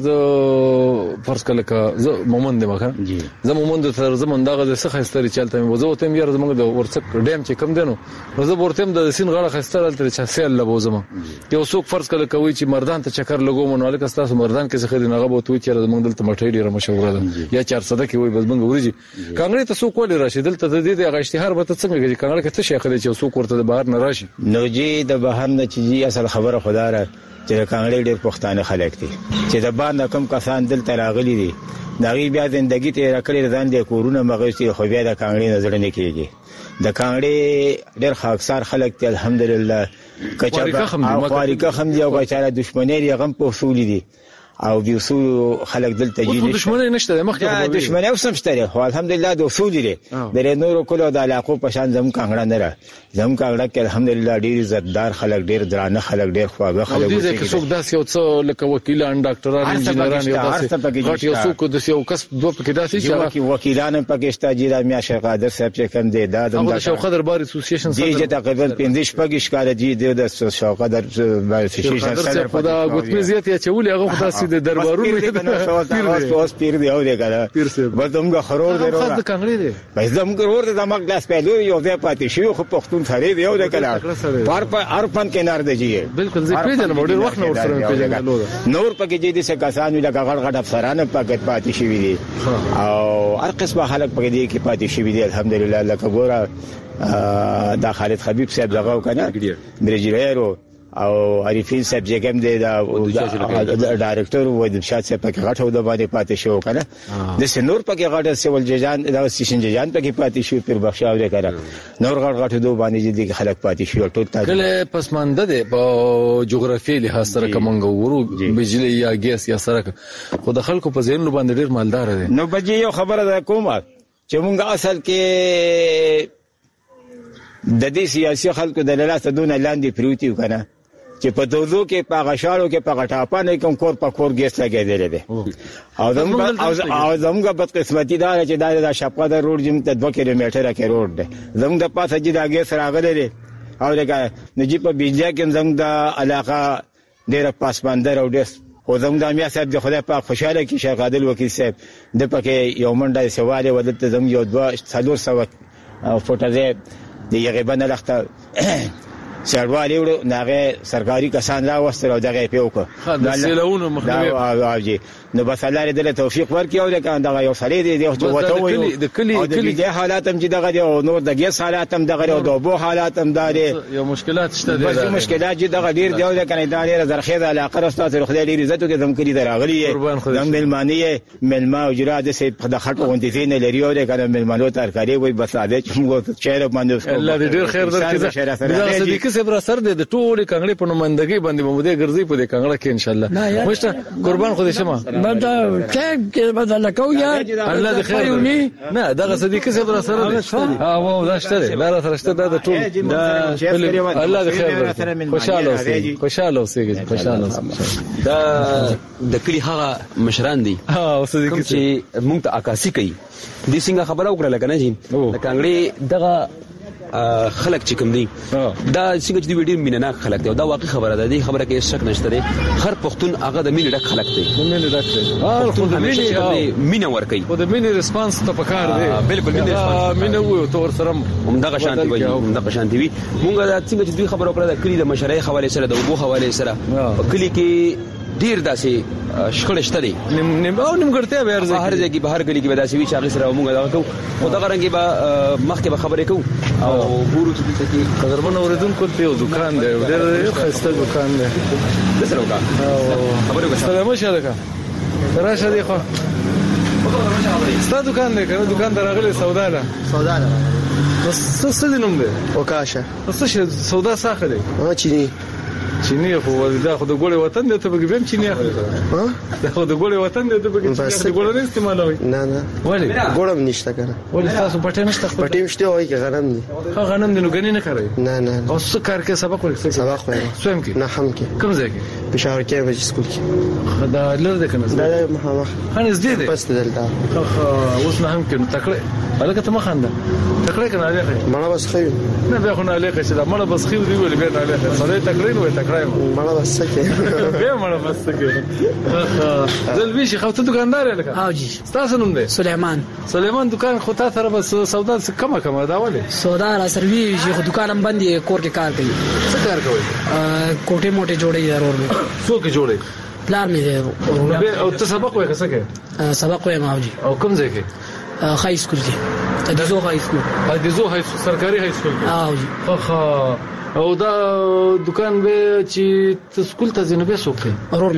ز فرض کله ک ز مومند مخه زه مومند تر زمون دغه څه خستري چلته مې وزو تم یاره زموږ د ورڅک ډیم چې کم دینو زه ورتم د سین غړه خستر تر چا سیل لبوزم یو څوک فرض کله کوي چې مردان ته چکر لګوم نو الک تاسو مردان کې څه خدي نه غو تو چیرې زموږ دلته مټې ډیره مشهور ده یا چهارصد کې وي بس بنګ ورجی کانګړې تاسو کول راشي دلته د دې د اشتهار به څنګه کانګړې کې څه شي خدي چې څوک ورته د بهر نه راشي نو جی د بهر نه چې اصل خبره خدا را چې کانګړې ډېر پښتانه خلک دي چې د باندې کم کسان دلته راغلي دي دغه بیا ژوندۍ ته راکړي ځان د کورونه مغوستي خو بیا د کانګړې نظر نه کیږي د کانګړې ډېر خاصار خلک ته الحمدلله کچا او خارقه هم دي او کچا دښمنۍ غم په اصول دي او بیوسو خلک دلته جوړ دي دښمنۍ نشته مخکې د دښمنۍ اوسم شته خو الحمدلله د اصول دي د نورو کولو د علاقو په شان زم کانګړه نه را زم کانګړه کې الحمدلله ډیر عزتدار خلک ډیر درانه خلک ډیر خواږه خلک دي چې څوک داس یو څو لکه وکیلان ډاکټران انجنیران یو داسې غټ یو څوک د یو کس دوه پکې داسې چې وکیلان پاکستان جیرا میا شیخ قادر صاحب چې کوم دی دا د شو قدر بار اسوسییشن سره دی چې تقریبا پنځه پګش کال دی د شو قدر اسوسییشن سره په دا ګوتمه زیات یا چولې هغه خداسي د دربارونو اوس پیر دی او دی کنه بدومګه خرور دی خاص د کانګړې دی بزدم ګرور د دماغ لاس په لوري یو ځای پاتې شي خو پښتون سره دی او دی کنه پر په ارپن کې نار دی بالکل زه پیژنم ډیر وخت نور سره پیژنم نور پکې دي څه کسان وی لکه غړ غړ افسرانه پکې پاتې شي دي او هر قسمه خلک پکې دي کې پاتې شي دي الحمدلله لکه ګوره دا خالد حبیب صاحب دغه کنه بریجیرو او عارفین صاحب چې کوم دی دا ډایرکټر و د شاد صاحب پکې غټو د باندې پاتې شو کنه د سنور پکې غټ سیول ججان دا سیشن ججان پکې پاتې شو پر بخښاو لري کنه نور غټ غټ دوه باندې دي خلک پاتې شو ټول تا کله پسمانده ده په جغرافي لحاظ سره کومنګ ورو بجلی یا ګیس یا سرک خو د خلکو په ذهن باندې ډیر مالدار دي نو بجې یو خبره ده کومه چې مونږ اصل کې د دې سیاسي خلکو د لاس دونه لاندې پروتي کنه چې په دوزو کې په غشاړو کې په غټاپانه کوم کور په کور ګیس لګېدل دي او زموږ او زموږ بد قسمتي دا چې دا د شپه د روډ جیم ته دوه کیلومتره کې روډ ده زموږ د پاسه چې دا ګیس راغلی او لکه نجیب په بيجا کې زموږ د علاقه ډېر پاسماندر او ډېر خو زموږ د امیا صاحب د خدای په خوشاله کې شیخ عادل وکیل صاحب د پکې یو منډه سواله ودته زموږ یو دوه څلور سو فوټه ده د یغه بنه لخته سړوالې وړو ناغه سرکاري کسان را وستل او دغه پیوکو د سیلونو مخنیوي نو بس الله دې له توفیق ورکړي او دغه یو سړی دی چې وته وي د کلی کلی د حالات هم چې دغه نور د ګیس حالات هم دغه او د بو حالات هم داري یو مشکلات شته دي بس مشکلات چې دغه ډیر دی او کنه دا ډیر زرخیزه علاقه راستاسو خدای ډیر عزت کې زم کلی دراغلی د ملمانه ملما او جرا د سي د خټو غونډې نه لري او کنه ملمانو ترکاری وي بس اده چې موږ چیرې باندې الله دې ډیر خیر درکړي دا صدیق صاحب را سر دې د ټولې کانګړې په نمائندګۍ باندې ممدې ګرځي په دې کانګړه کې ان شاء الله مشته قربان خو دې شمه دا کې بدل کو یا الله دې خیر نه دا صدیق صاحب را سره ها و دا شته لا را سره شته دا د ټول الله دې خیر خوشاله اوسې خوشاله اوسې خوشاله اوسې دا د کلی هغه مشران دي ها صدیق چې مونږ ته عکاسي کوي دې څنګه خبره وکړه لکه نه جی د کانګړې دغه خلک چې کوم دي دا څنګه چې دی ډیر مینناک خلک دي او دا واقعي خبره ده دې خبره کې شک نشته دی هر پښتون هغه د مینې ډک خلک دي د مینې ډک دي هر پښتون همیشه مینه ورکوي او د مینې ریسپانس ته پکار دی بالکل مینه ریسپانس مینه وو تور سره هم دغه شانتي وي هم دغه شانتي وي مونږ دا څنګه چې دوی خبره وکړه د کلی د مشرۍ حواله سره د وګو حواله سره کلی کې ډیر داسې شخړې شته دي نیم او نیمګړتیا به ارزه هر ځای کې بهر کلی کې به داسې وی چې هغه سره موږ دا کوو او دا غرانګي به مخکې به خبرې کوو او ګورو چې دلته کې قدرمن اوریدونکو ته یو دکان دی ډېر ښایسته دکان دی د سره وکړه خبرې وکړه سلام شه ده راشه دی خو ستاسو دکان دی کنه دکان دراغله سودا ده سودا ده څه څه نوم دی وکاشه څه سودا ساخه دی ها چینی چینی خو دا خو د ګوړې وطن دی ته به ګم چینی اخلي ها دا خو د ګوړې وطن دی ته به ګم چینی ګوړې نه استعمالوي نه نه ولی ګوړم نشته کنه ولی تاسو پټه نشته پټه مشته وای که غنم دي ها غنم دي نو غنی نه کوي نه نه او څه کار کې سبق ورکړي سبق وایم سویم کې نه هم کې کوم ځای کې پېښور کې به سکول کې دا لر ده کنه دا مخامخ خان زده دي پس دلته خو اوس نه هم کې تکړه الکه ته مخانده تکړه کنه علیه مړه بس خو نه بیا خو نه علیه چې دا مړه بس خو دی ویل بیا نه علیه سره تکړه نو تکړه مړه بس کې بیا مړه بس کې زلوی شي خو ته دکاندار یې لکه او جی تاسو نوم دی سليمان سليمان دکان خو تا سره بس سودا کمه کمه دا ولې سودا را سروي چې خو دکانم باندې کور کې کار کوي څه کار کوي کوټه موټه جوړي ضرور څوک جوړي پلان مې دی او ته سبق وای څه کوي سبق وایم او جی او کوم ځای کې های سکول کې ادیزو های سکول ادیزو های سرکاري های سکول کې او جی خو او دا دکان به چې ته سکول ته ځینې به سوق کې ضرور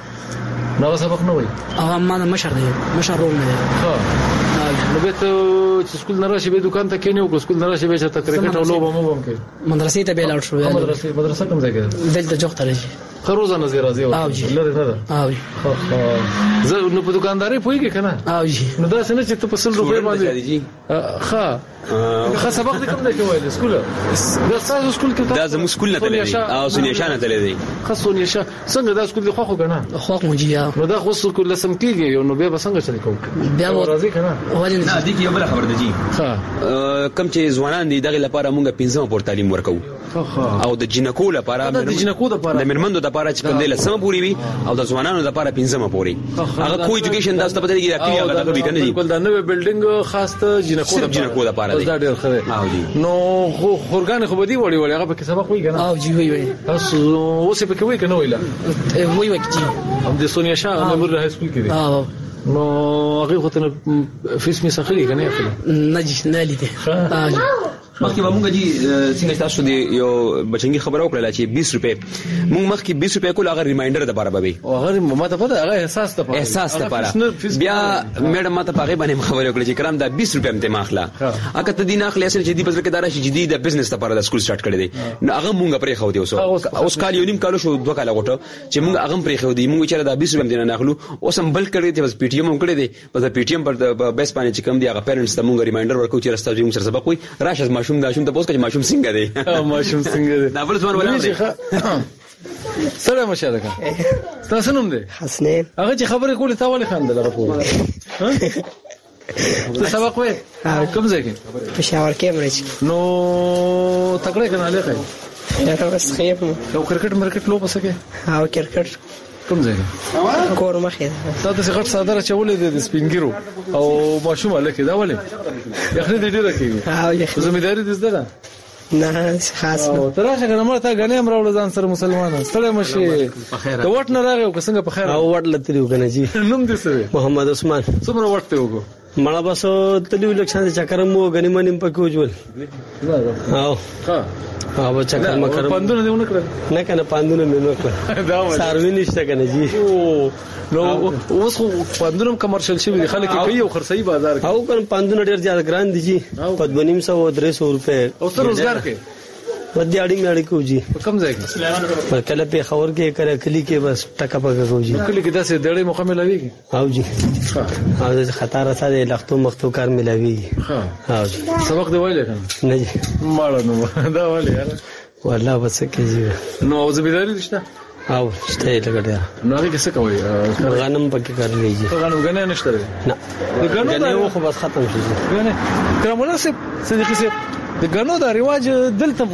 مې نو سبق نه وای او ما مشر دی مشر روم دی ها نو به ته چې سکول نه راشي به دکان ته کېنه او سکول نه راشي به چې ته کرکټ او لوبه مو هم کې مدرسې ته به لاړ شو مدرسې مدرسې کوم ځای کې دلته جوخ ته راځي خروزه نظر راځي او جی لره نه ده او جی خو زه نو په دکانداري پويږي کنه او جی نو دا څنګه چې ته په سل روپے باندې ښه ښه سبق دې کوم دی کوي سکول دا تاسو سکول کې دا زمو سکول نه تللی او سونیا شانه تللی دی خاصونی شه څنګه دا سکول خو خو کنه خو مو جی نو دا خو سکول لسم کېږي نو به څنګه چلی کوم بیا راځي کنه ولې نه دي کې یو بل خبر دی جی ها کم چې ځوانان دي دغه لپاره مونږ پنځمه پور تعلیم ورکو او د جنکو لپاره د جنکو لپاره د مرمندو لپاره چې کوم دی لسمه پوری وي او د ځوانانو لپاره پنځمه پوری هغه کوی ایجوکیشن دا ستاسو په دې کې راکړي هغه دغه وکنه دي بالکل دا نوې بلډینګ خاص ته جنکو لپاره جنکو لپاره دا ډېر خره نو خو خورګان خو بدی وړي وړي هغه په سبق وی کنه او جی وی وی تاسو اوس په کې وی کنه ویلا وی وی جی هم د سونیا شاه امر های سکول کې دي او نو هغه خو ته فیس می سخري کنه اخلي نه جی نه لیدي مخکې به مونږ جی څنګه تاسو دی یو بچنګي خبره وکړه چې بیس روپے مونږ مخکې بیس روپے کول هغه ریمایندر د لپاره به او هغه ماته پته هغه احساس ته احساس ته لپاره بیا میډم ماته هغه باندې خبره وکړه چې کرام دا بیس روپے ته ماخلا هغه ته دین اخلي اصل چې دی بزر کې دارا شي جدي د بزنس لپاره د سکول سٹارټ کړی دی نو هغه مونږ پرې خو دی اوس اوس کال یو نیم کال شو دوه کال غوټه چې مونږ هغه پرې خو دی مونږ چې دا بیس روپے نه اخلو اوس هم بل کړی دی بس پی ټی ایم هم کړی دی بس پی ټی ایم پر بیس باندې چې کم دی هغه پیرنټس ته مونږ ریمایندر ورکو چې راسته موږ سره سبق وي راشه ماشوم دا شوم ته پوس ماشوم څنګه دی ماشوم څنګه دی دا بل ځوان ولا سلام مشارکه تاسو نوم دی حسنین هغه چې خبرې کولې تا ولې خاندل هغه په ته سبق وې کوم ځای کې پېښور کې مرچ نو تکړه کنه لکه یا بس خیب نو کرکټ مرکټ لو پسکه او کرکټ کوم ځای کور مخې دا د څنګه صادره چولې د سپینګیرو او ماشوم لکه دا ولې یخني دې ډیره کوي او یخني زمیداری دې زده نه خاص او تراشه کنه مرته غنې امر ځان سره مسلمانان ستړي مشي ته وټ نه راغی او څنګه په خیر او وټ لته یو کنه جی نوم دې سره محمد عثمان څومره وټ ته وګو مړه بس تلیو لکشان چکرمو غنی منیم پکې وجول او ها او چکر مکر پاندونه دی ونه کړ نه کنه پاندونه مې نه کړ ساروی نشته کنه جی نو اوس خو پاندونه کمرشل شي دي خلک کوي او خرڅي بازار او کنه پاندونه ډیر زیات ګران دي جی پدمنیم سو درې سو روپے او ته روزګار کې ودي اړي مې اړي کوجی کوم ځای کې کله په خبر کې کړه کلی کې بس ټکا پکا کوجی کلی کې داسې ډېرې موقع ملويږي او جی ها او خطر سره لختو مختو کار ملويږي ها او سبق دی وایي کنه نه جی ماړه نو دا وایي یار والله بس کې نو اوس بيداری نشته او شته لګړیا نو هغه څه کوي غنم پکې کارلې جی غنم غنه نشته نه غنه خو بس ختم شي غنه تر مناسب صدیقي سي د غنو دا رواج دلته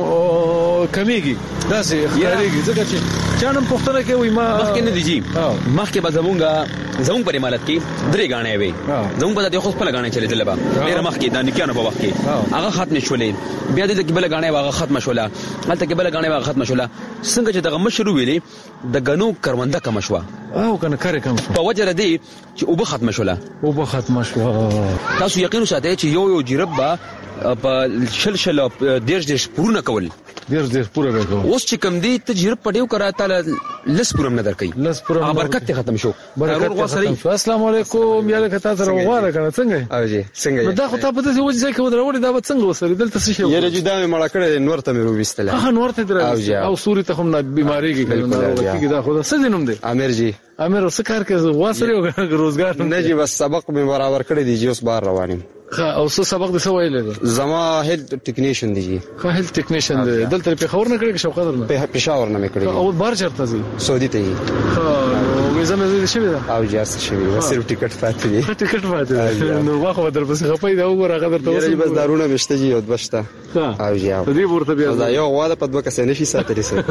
کمیږي داسې ښکاریږي ځکه چې چانم پښتنه کې وي ما مخکې نه دي جی مخکې به زمونږ زمونږ پر امارت کې درې غاڼې وي زمونږ په دې خو خپل غاڼې چلې دلبا ډېر مخکې د نکانو په وخت کې هغه ختم شولې بیا دې کې بل غاڼې هغه ختم شوله هلته کې بل غاڼې هغه ختم شوله څنګه چې دغه مشرو ویلې د غنو کرونده کم شوه او کنه کار کم شو په وجه ردی چې اوبه ختم شوله اوبه ختم شوه تاسو یقین وساتئ چې یو یو جرب با په شل شل دیش دیش پورونه کول دیش دیش پوره وکړو اوس چې کم دی ته جرب پډیو کرا تعالی لس پورم نه درکې لس پورم برکت ختم شو برکت ختم شو السلام علیکم یا له کتا سره وغواړه کنه څنګه او جی څنګه دا خو ته په دې وجه ځای کې ودرولې دا به څنګه وسره دلته څه شي یره جدا مې مړه کړې نور ته مې رويستله اه نور ته درې او سوري ته هم نه بیماری کې کنه دا خو دا څه دینم دی امیر جی امیر څه کار کوي واسره او روزګار نه جی بس سبق مې برابر کړی دی جی اوس بار روانم او څه سبق د څه ویل دي زما هیلث ټیکنیشن دی جی خو هیلث ټیکنیشن دی دلته په خبر نه کړی شو قدر نه په پېښور نه مې کړی او بار چرته زی سعودي ته جی او ویزه مې شوی دا او جاست شوی و صرف ټیکټ پاتې دی ټیکټ پاتې دی نو واخو در پسې خپې دا وګوره قدر ته وسه بس دارونه مشته جی او بشته او جی او دې ورته بیا دا یو واده په دوه کسه نشي ساتلی سه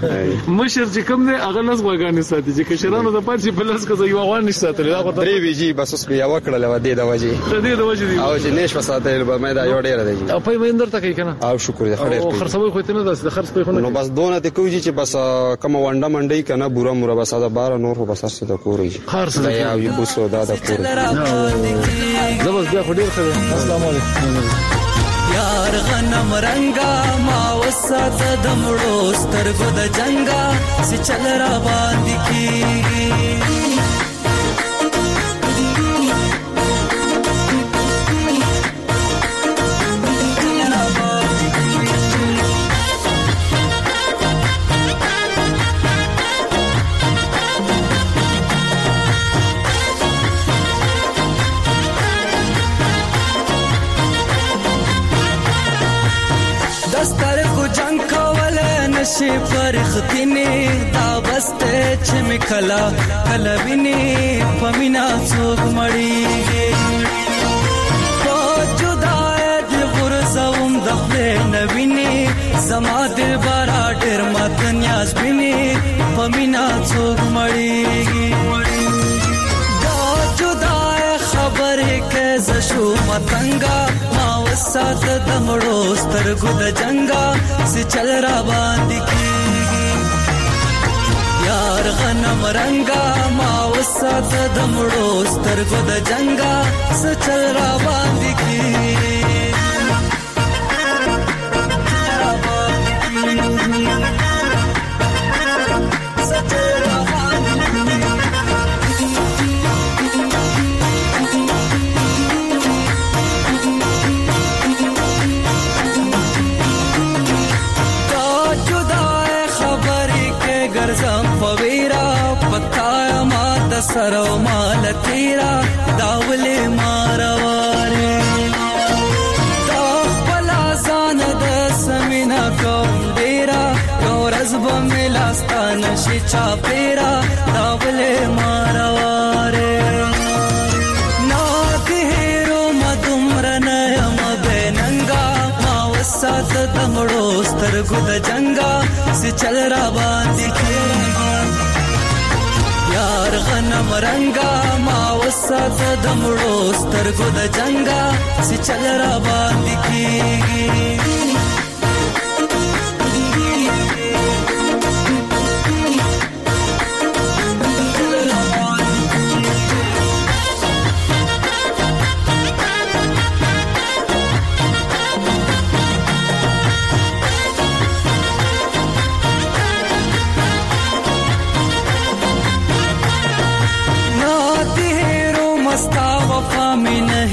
مشر چې کوم دی هغه لاس وګانی ساتي چې کشرانو د پاتې بلس کزه یو غوان نشي ساتلی دا درې وی جی بس اوس بیا وکړل و دې د وجه دې د وجه دی او چې نش وساته به مې دا یو ډیر دی او په مندر ته کوي کنه او شکر دې خړې او خرڅوي خو ته نه د خرڅ په خونه نو بس دونه ته کوي چې بس کوم ونده منډي کنه بورا مور بس دا بار نور خو بس څه د کوري خرڅ دی او یو بوسو دا د کور زبر بیا خو ډیر ښه السلام علیکم یار غنم رنگا ما وسات دمړو سترګو د جنگا سي چل را باندې کیږي شي فرختنی دا بسته چې مکلا کلوینی پمینا څوک مړیږي په جدای د غرزوم د خپل نوینی زما دل بارا ډیر مات نیاز بینی پمینا څوک مړیږي دا جدای خبره کې زشو متنګا سات دمړو سترګو د جنگا سي چل را باندې کیږي یار غنم رنگا ما وسات دمړو سترګو د جنگا سي چل را باندې کیږي سرو مال تیرا داولې مارواره دا بلا ځان د سمینا کوم ډیرا ورځ به ملاستان شي چا پیرا داولې مارواره نا دهرو مدمر نه مبننګا ما وسات دمړو سترګو د جنگا سي چل را باندې کیږي یار غنم رنگا ما وسات دمړو سترګو د جنگا سي چل را باندې کیږي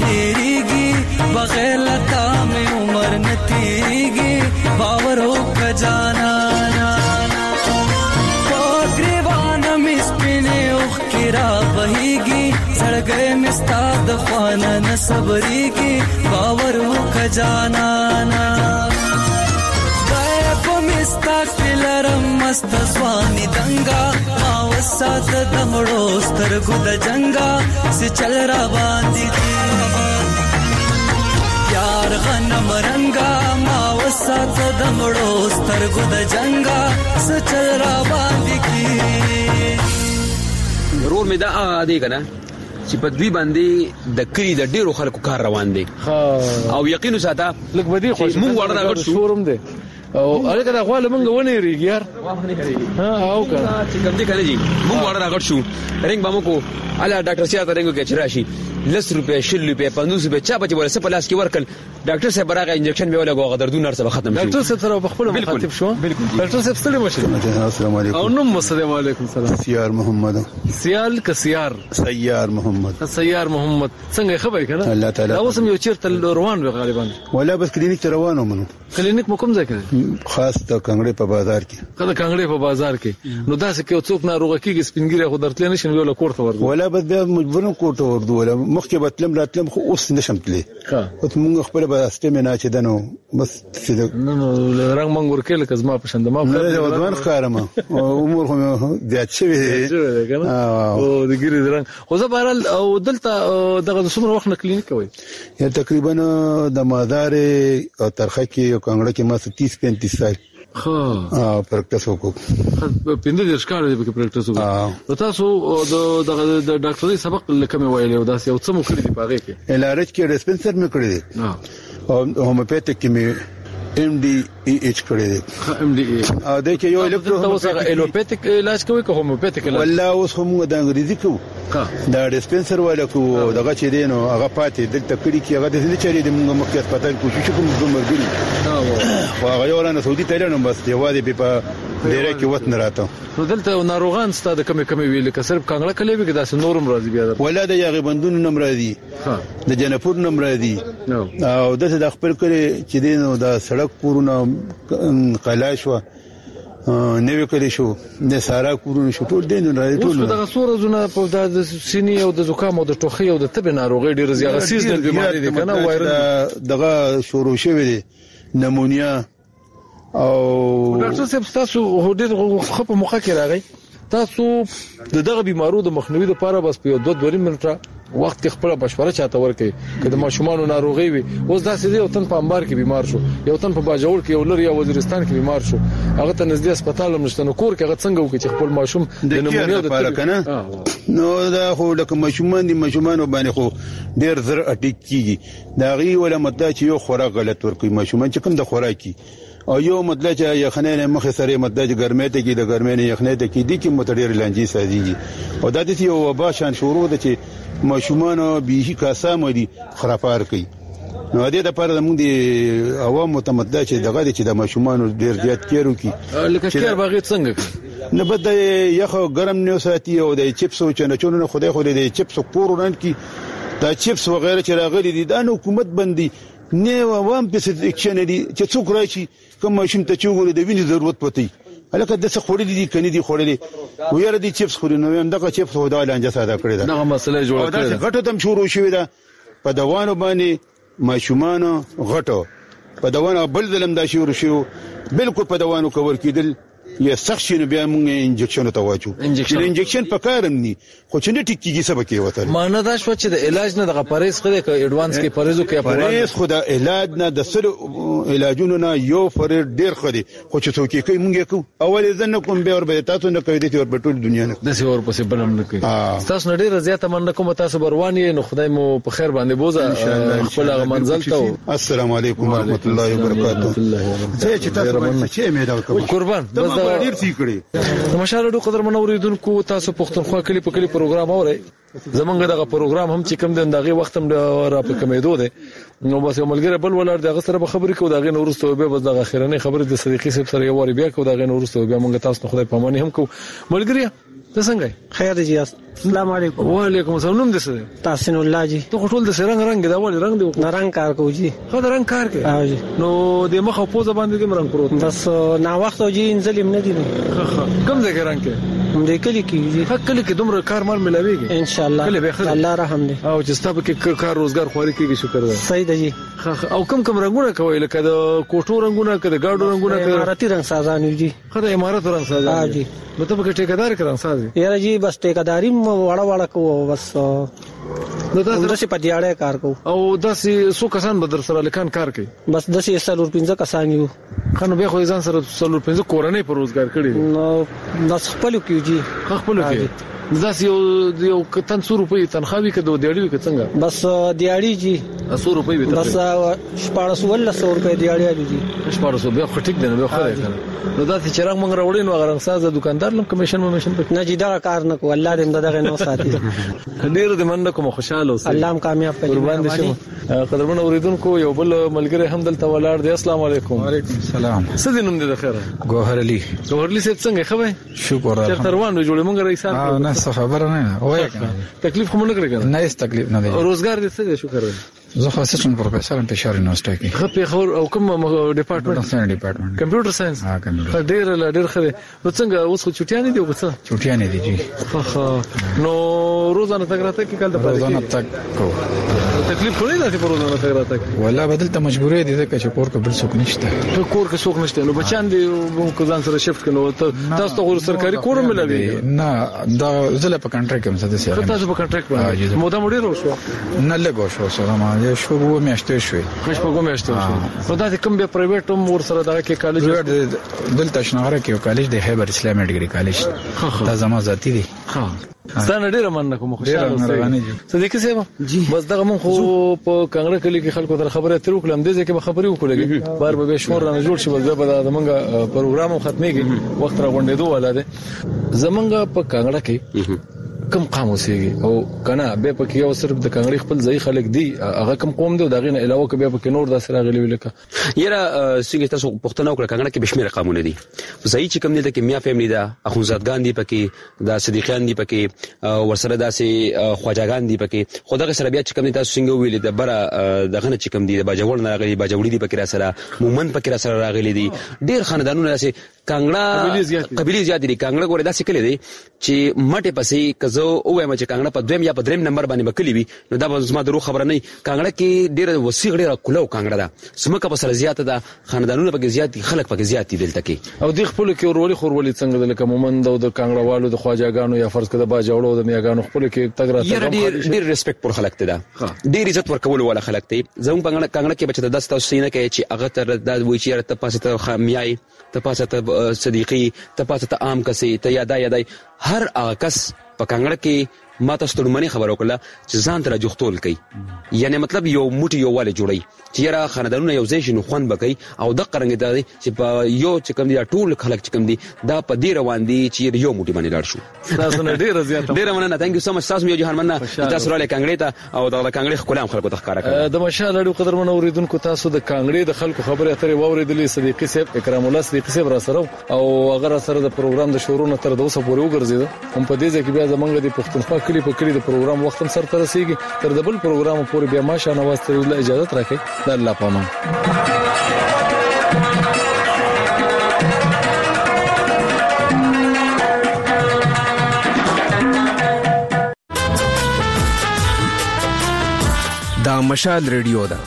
بغیر لتا میں عمر نتیگی باور ہو کر جانانا پاگریوانا مسپینه اوخ کرا بهیگی زړګې مستا د خوانه نصبرېږي باور وکړه جانانا خدای په مستا کې لرم مست ځواني دنګا ما وسات د مړو سترګو د جنګا سي چل را باندې یار غنم رنگا ما وسات د مړو سترګو د جنګا سي چل را باندې کی ورور مې دا دی کنه چې په دوی باندې د کلی د ډیرو خلکو کار روان دی او یقین ساته لکه بدی خوښ مونږ وړه راغړ شورم دی او هغه دا غواله مونږ ونه ریږي یار ها او کنه چې کوم دي کنه جی مونږ وړه راغړ شو رنګ بامو کو الا ډاکټر سیاست رنګو کې چرشي لس روپے شل روپے پندوس روپے چا بچ ورسه پلاس کې ورکل ډاکټر صاحب راغی انجکشن به ولګو غدردون نرسه ختم شو ډاکټر صاحب سره بخپل مخاطب شو بالکل ډاکټر صاحب ستړي مشه السلام علیکم او نو السلام علیکم سلام سیار محمد سیال ک سیار سیار محمد سیار محمد څنګه خبرې کنه الله تعالی اوس هم یو چیرته روان و غالبا ولا بس کلینیک ته روانو منو کلینیک مو کوم ځای کې خاص ته کانګړې په بازار کې کله کانګړې په بازار کې نو داسې کې څوک ناروغه کېږي سپینګیره خو درتل نه شنو ولا کوړه ورغو ولا بس بیا مجبور کوړه ورغو ولا مخکې بتلم راتلم خو اوس نشم تلې ها اوس موږ خپل به استمه نه چې دنو بس نو نو رنګ مونږ ورکل کزما پښند ما نه د ودوان ښکارم عمر خو زیات شوی دی او د ګری رنګ خو زه بهرال او دلته دغه څومره وخت نه کلینیک کوي یا تقریبا د مازار او ترخه کې او کانګړه کې ما تیس پینتیس سال ها ا پریکټس وکړو پینځه د ښکار دی په پریکټس وکړو نو تاسو د د ډاکټري سبق لکه مې ویلې او داسې او څه مو کړی دی پاغه کې الارج کې ډسپنسر مې کړی دی او هومیوپیتیک کې مې ام ډي ای ایچ کړی دی ام ډي ای ا د کې یو الکترو تاسو الوپیتیک علاج کوي که هومیوپیتیک علاج والله اوس هم د انګریزي کو دا ډسپنسر ولا کو دغه چې دینو هغه پاتې دلته کړي کې هغه د دې چاري د موږ مخکې هسپتال کوشش کوم د مرګري خو هغه یو رانه سعودي ته لاړم بس یوازې په ډیره کې وته نه راته نو دلته ناروغان ستاسو کمی کمی ویل که صرف کانګړه کلی به داسې نورم راځي بیا ولا د یاغي بندون نم راځي د جنپور نم راځي او دته د خپل کړي چې دینو د سړک کورونه قلاشوا نوې کړی شو د سارا کورونه شو ټول دین راځي ټول دغه سوره زونه په د سینې او د زکام او د ټوخي او د تب ناروغي ډیر زیات سیز د بیماری دي کنه وایرل دغه شروع شوی دی نمونیا او ډاکټر صاحب تاسو هډیر خو په مخه کې راغی تاسو د دغه بیمارو د مخنیوي لپاره بس په دوه دوه منټه وخت خپل بشوره چاته ورکي کله ماشومان ناروغي وي اوس داسې دی او تن په انبار کې بیمار شو یو تن په باجوړ کې یو لر یا وزیرستان کې بیمار شو هغه ته نږدې هسپتال نشته نو کور کې هغه څنګه وکړي چې خپل ماشوم د نمونیا د لپاره کنه نو دا خو لکه ماشومان دي ماشومان باندې خو ډیر زر اټیک کیږي دا غي ولا مته چې یو خوراک غلط ورکوي ماشومان چې کوم د خوراکي او یو مطلب چې یخنۍ نه مخه سره مطلب چې ګرمۍ ته کې د ګرمۍ نه یخنۍ ته کې دي کې متډیر لانجی سازيږي او دا د یو وبا شان شروع ده چې ماشومان به کاسام دي خرافار کوي نو دې د پاره موږ دي عوام متمدد چې دغه چې د ماشومان ډیر زیات کېرو کی لکه کېر باغې څنګه نه بد یخ ګرم نه ساتي او د چپس او چنچونو خدای خو دې چپس کورونن کی دا چپس وغیرہ چې راغلي دي د حکومت بندي نه وام په اکشن دي چې څوک راشي کوم ماشوم ته چوغول د وینې ضرورت پته الکه د څه خوري دي کني دي خورلي ويره دي چپس خوري نو هم دغه چپس هو د لانجه ساده کړی دا دغه مسله جوړه کړې دا غټه تم شروع شوې ده په دوانو باندې ماشومان غټو په دوانو بل ظلم دا شروع شو بالکل په دوانو کور کېدل یا سخشن بیا موږ انجکشن ته واچو انجکشن په کارم ني خو چې نه ټیکيږي سبا کې وته معنی دا شو چې د علاج نه د پرهیز خره کې اډوانس کې پرهیزو کې پرهیز خو د علاج نه د سر علاجونو نه یو فریر ډیر خري خو چې څوک کوي موږ کو اول ځنه کوم به ور به تاسو نه کوي د ور په ټول دنیا نه د سی ور پسې بلم نه کوي تاسو نه ډیر زیاته من کوم تاسو برواني نو خدای مو په خیر باندې بوزه خپل منزل ته السلام علیکم ورحمت الله وبرکاته زه چې تاسو چې مې دا کوم قربان بس دا ډیر سی کړی مشاهده قدر منوریدونکو تاسو پښتونخوا کلی په کلی پروګرام اورئ زمونږ دغه پروګرام هم چې کوم د دغه وخت هم را په کمیدو ده نو بس یو ملګری بل ولر دغه سره به خبرې کو دغه نورسته به بس دغه اخیرنه خبره د صدیقي صاحب سره یو وری بیا کو دغه نورسته بیا موږ تاسو خدای په امانه هم کو ملګری ته څنګه خیر دی السلام علیکم. وعلیکم السلام. نوم دې څه دی؟ تحسین الله جی. ته ټول د رنگ رنگ دا ول رنگ دی؟ رنگ کار کوو جی. خو دا رنگ کار کوي. ها جی. نو د مخ په ځ باندې دې رنگ پروت بس نا وخت جی انزلم نه دي. کوم ځای کې رنگ کې؟ هم دې کلی کې جی. حق کلی کې دومره کار مال ملاويږي ان شاء الله. الله رحم دې. او چې ستاسو کې کار روزګار خوري کېږي شکر ده. صحیح ده جی. او کم کم رنگونه کوي لکه د کوټو رنگونه کده گاډو رنگونه کده اماراتي رنگ سازان جی. خدای امارات رنگ سازان. ها جی. نو ته به ټیکدار کړم سازي یاره جی بس ټیکداري وړه وړه کوو بس نو تاسو په دیاړه کار کوو او داسې سو کسان به در سره لکان کار کوي بس داسې سلور پنځه کسان یو خنو به خو ځان سره سلور پنځه کورنۍ پر روزګار کړي نو بس خپل کیو جی خپل کیو داس یو یو کتن څو روپۍ تنخواهي کده دیاړي کې څنګه بس دیاړي جی څو روپۍ به بس شپږ سو روپۍ دیاړي دي شپږ سو به خټیک دی نو خو نو دا چې چرګ مونږ راوړین نو غرنګ ساز دکاندار لم کمیشن ممیشن پک نه جی دا کار نه کو الله دې دغه نو ساتي ډیر دې من کوم خوشاله اوسه الله هم کامیاب کړي قربان دي شم قدرمن اوریدونکو یو بل ملګری هم دلته ولاړ دی السلام علیکم. وعلیکم السلام. څه دې نوم دې د خیره؟ ګوهر علي. ګوهر علي څه څنګه خبره؟ شکر الله. چرته روان جوړې مونږ رئیس اه نه څه خبره نه وای تکلیف خو مونږ نه کړی نه هیڅ تکلیف نه دی. روزګار دې څه دی شکر دی؟ زه خو اسسټنټ پروفیسور ام پېښور یونیورسيټي کې. خپې خور او کوم ډپارټمنټ؟ ساينس ډپارټمنټ. کمپیوټر ساينس. ها کمپیوټر. ډېر ډېر خره. نو څنګه اوس خو چټیانې دی او څه؟ چټیانې دي جی. ها نو روزانه تک راته کې کال د پاره. روزانه تک کو. تکلیف خو نه دی په روزانه تک راته کې. ولا بدل ته مجبورې دي ځکه چې کور کې بل څوک نشته. کور کې څوک نشته نو بچان دي کو ځان سره شفت کړو تاسو ته سرکاري کور ملوي؟ نه دا زله په کنټراکټ کې څه دي سره. تاسو په کنټراکټ باندې مودا مډیر وشو؟ نه لګو شو سره ما یو شو وو میاشتې شوې. خوش په کومه میاشتې شو؟ نو دا کوم به پرایویټ هم ور سره دا کې کالج دلته شنغره کې یو کالج دی خیبر اسلامي ډیګري کالج. دا زما ذاتی دی. ها ستانه ډیره مننه کوم خوشاله اوسئ. صدیق صاحب بس دغه مون خو په کانګړه کلی کې خلکو ته خبره تر وکړم د دې کې به خبري وکړلې بار به شمور نه جوړ شي بس به د منګه پروګرام ختميږي وخت را غونډې دوه ولاده زمونږ په کانګړه کې کم قام اوسېږي او کنه به پکې یو صرف د کانګړي خپل ځای خلک دی هغه کم قوم دی دغه نه علاوه کې به پکې نور د سره غلي ولیکه یره څنګه تاسو پښتنه وکړه کانګړه کې بشمیر قامونه دي ځای چې کم دي د کیمیا فیملی دا اخونزادګان دي پکې دا صدیقان دي پکې ورسره داسې خواجاګان دي پکې خدای سره بیا چې کم دي تاسو څنګه ویل د بره دغه نه چې کم دي د باجوړ نه راغلي باجوړي دي پکې را سره مومن پکې را سره راغلي دي ډیر خاندانونه داسې کانګړه قبيله زیات دي کانګړه ګوره داسې کلی دي چې مټه پسې کزو او وایم چې کانګړه په دویم یا په دریم نمبر باندې بکلی وي نو دا به زما درو خبره نه کانګړه کې ډیر وسیع ډیر کولو کانګړه ده سمکه په سره زیات ده خاندانونه پکې زیات خلک پکې زیات دي دلته کې او د خپل کې ورولي خورولي څنګه د کومند او د کانګړه والو د خواجاګانو یا فرض کړه باجوړو د میاګانو خپل کې تګرا ډیر ډیر ریسپیکټ پر خلک ته ده ډیر عزت ورکول ولا خلک ته زموږ کانګړه کانګړه کې بچته داسته سینه کې چې هغه تر د وی چې ته پاسه ته خامیای ته پاسه ته صدیقي ته پاسه ته عام کسي ته یادا یادای هر هغه کس په کانګړه کې ما تاسو ته منی خبر وکړه چې ځان ته جوختول کوي یعنی مطلب یو موټي یو والي جوړي چې یاره خاندانونه یو ځای شنو خوان بکای او د قرنګ د چې په یو چې کوم دي ټول خلک چې کوم دي دا په دې روان دي چې یو موټي باندې لاړ شو تاسو نه ډیر زیات ډیر مننه ثانک یو سو مچ تاسو یو جهان مننه تاسو را لکانګړې ته او د کانګړې خلک خلکو ته ښکارا کړ د مشال اړو قدر من اوریدونکو تاسو د کانګړې د خلکو خبره اترې واوریدلې صدیقي صاحب اکرام الله صدیقي صاحب را سره او هغه سره د پروګرام د شروع تر دوسه پورې وګرځیدو هم په دې ځکه بیا زمونږ د پښتونخوا کلی په کلی د پروګرام وخت هم سره تر رسیدي تر د بل پروګرام پورې بیا ماشه نواز ته اجازه راکړي د الله پامان دا مشال ریډیو ده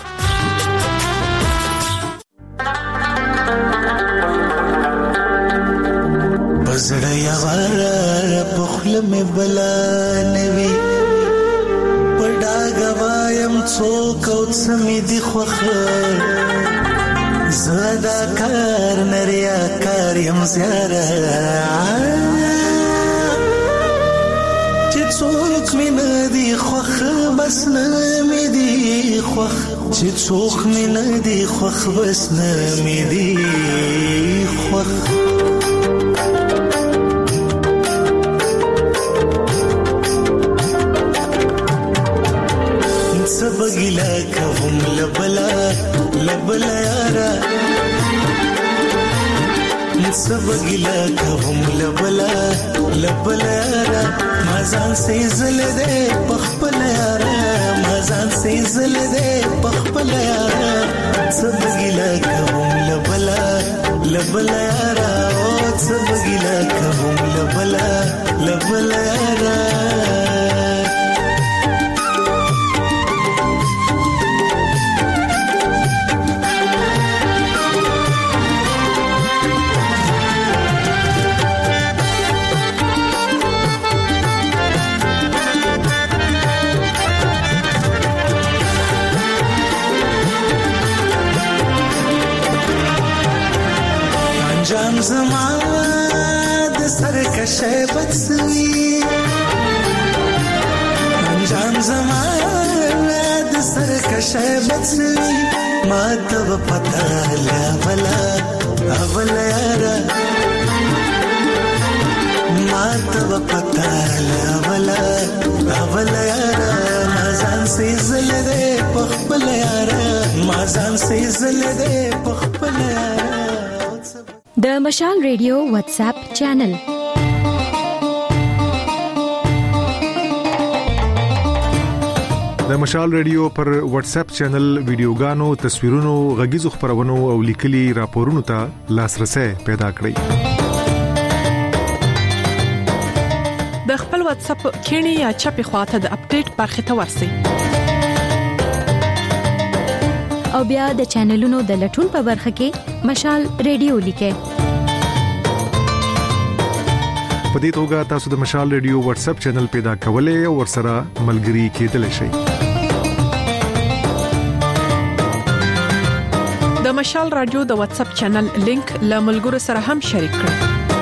بزړه یوار په خله مې بلا نوي پډا غوایم څوک او څه مې دي خوخه زدا کار نریا کار یم زیاره چې څوک مې نه دي خوخه بس نه مې دي خوخ چې څوک مې نه دي خوخ بس نه مې دي خوخ سبګلا کوم لبلا لبلا یارا سبګلا کوم لبلا لبلارا مازان سیزل دې پخپلارا مازان سیزل دې پخپلارا سبګیلا کوم لبلا لبلارا او سبګیلا کوم لبلا لبلارا جام زما د سرکشه بڅوي جام زما د سرکشه بڅوي ما ته پتا لا ولا اولا یارا ما ته پتا لا ولا اولا یارا مازان سیزل دې پخپل یارا مازان سیزل دې پخپل یارا د مشال ریډیو واتس اپ چینل د مشال ریډیو پر واتس اپ چینل ویډیوګانو تصویرونو غږیزو خبرونو او لیکلي راپورونو ته لاسرسي پیدا کړئ د خپل واتس اپ کینی یا چپی خواته د اپډیټ برخه ته ورسئ او بیا د چینلونو د لټون په برخه کې مشال ریډیو لیکئ په دې توګه تاسو د مشال ریډیو واتس اپ چینل پیدا کولای او ورسره ملګري کېدلی شئ د مشال رادیو د واتس اپ چینل لینک له ملګرو سره هم شریک کړئ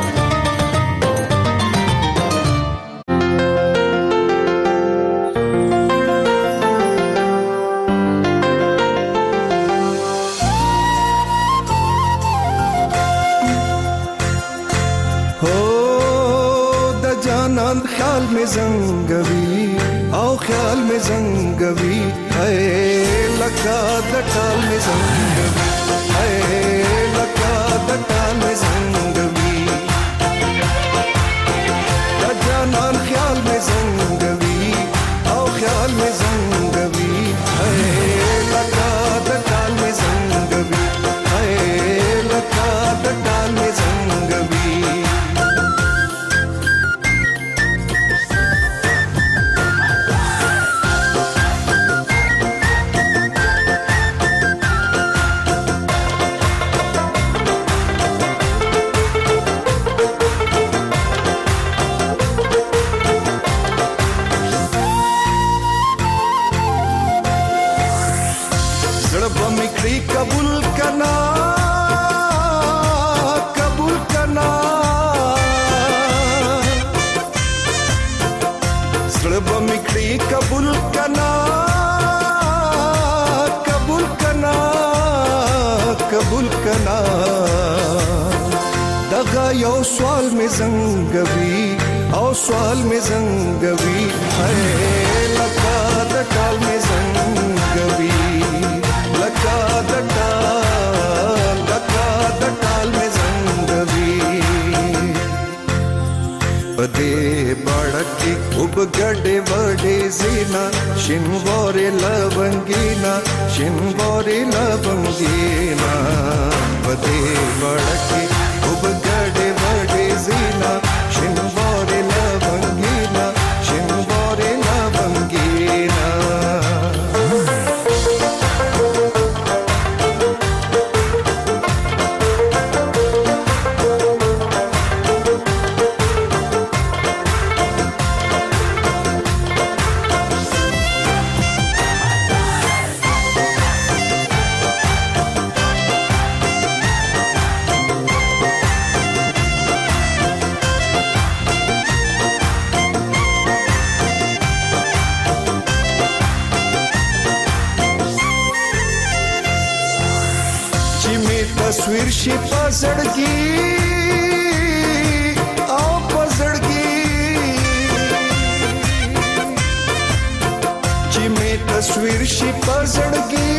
خیال میں زنگوی او خیال میں زنگوی اے لکا دٹال میں زنگوی اے لکا دٹال میں زنگوی جانان خیال میں زنگوی او خیال میں زنگوی اے لکا دٹال میں زنگوی اے لکا دٹال میں زنگوی قبول کرنا قبول کرنا سڑب مکڑی قبول کرنا قبول کرنا قبول کرنا دغا یو سوال میں زنگوی او سوال میں زنگوی ہے لکا دٹال میں زنگوی لکا دٹال لکا دٹال میں زنگوی پدے بڑکی اب گڑے وڑے زینا شنوارے لونگینا شنوارے لونگینا پدے بڑکی اب گڑے وڑے زینا شنوارے لونگینا شنوارے لونگینا تصویر شي پزړګي او پزړګي چې می تصویر شي پزړګي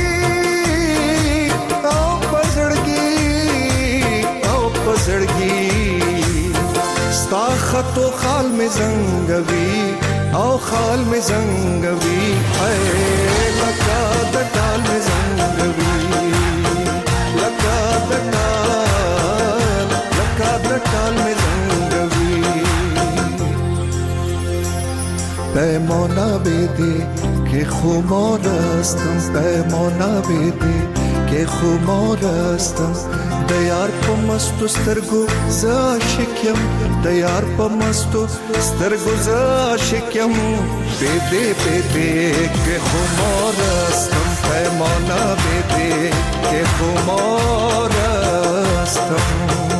او پزړګي او پزړګي ستا خط و خال می زنګوي او خال می زنګوي اے لکه د ټال می زنګوي لکه د ټال لکه د ټال می زنګوي پیمانه بده که خمار استم پیمانه بده که خمار استم د یار په مستو سترګو ز عاشقم د یار په مستو سترګو ز عاشقم بده بده که خمار استم پیمانه بده که خمار استم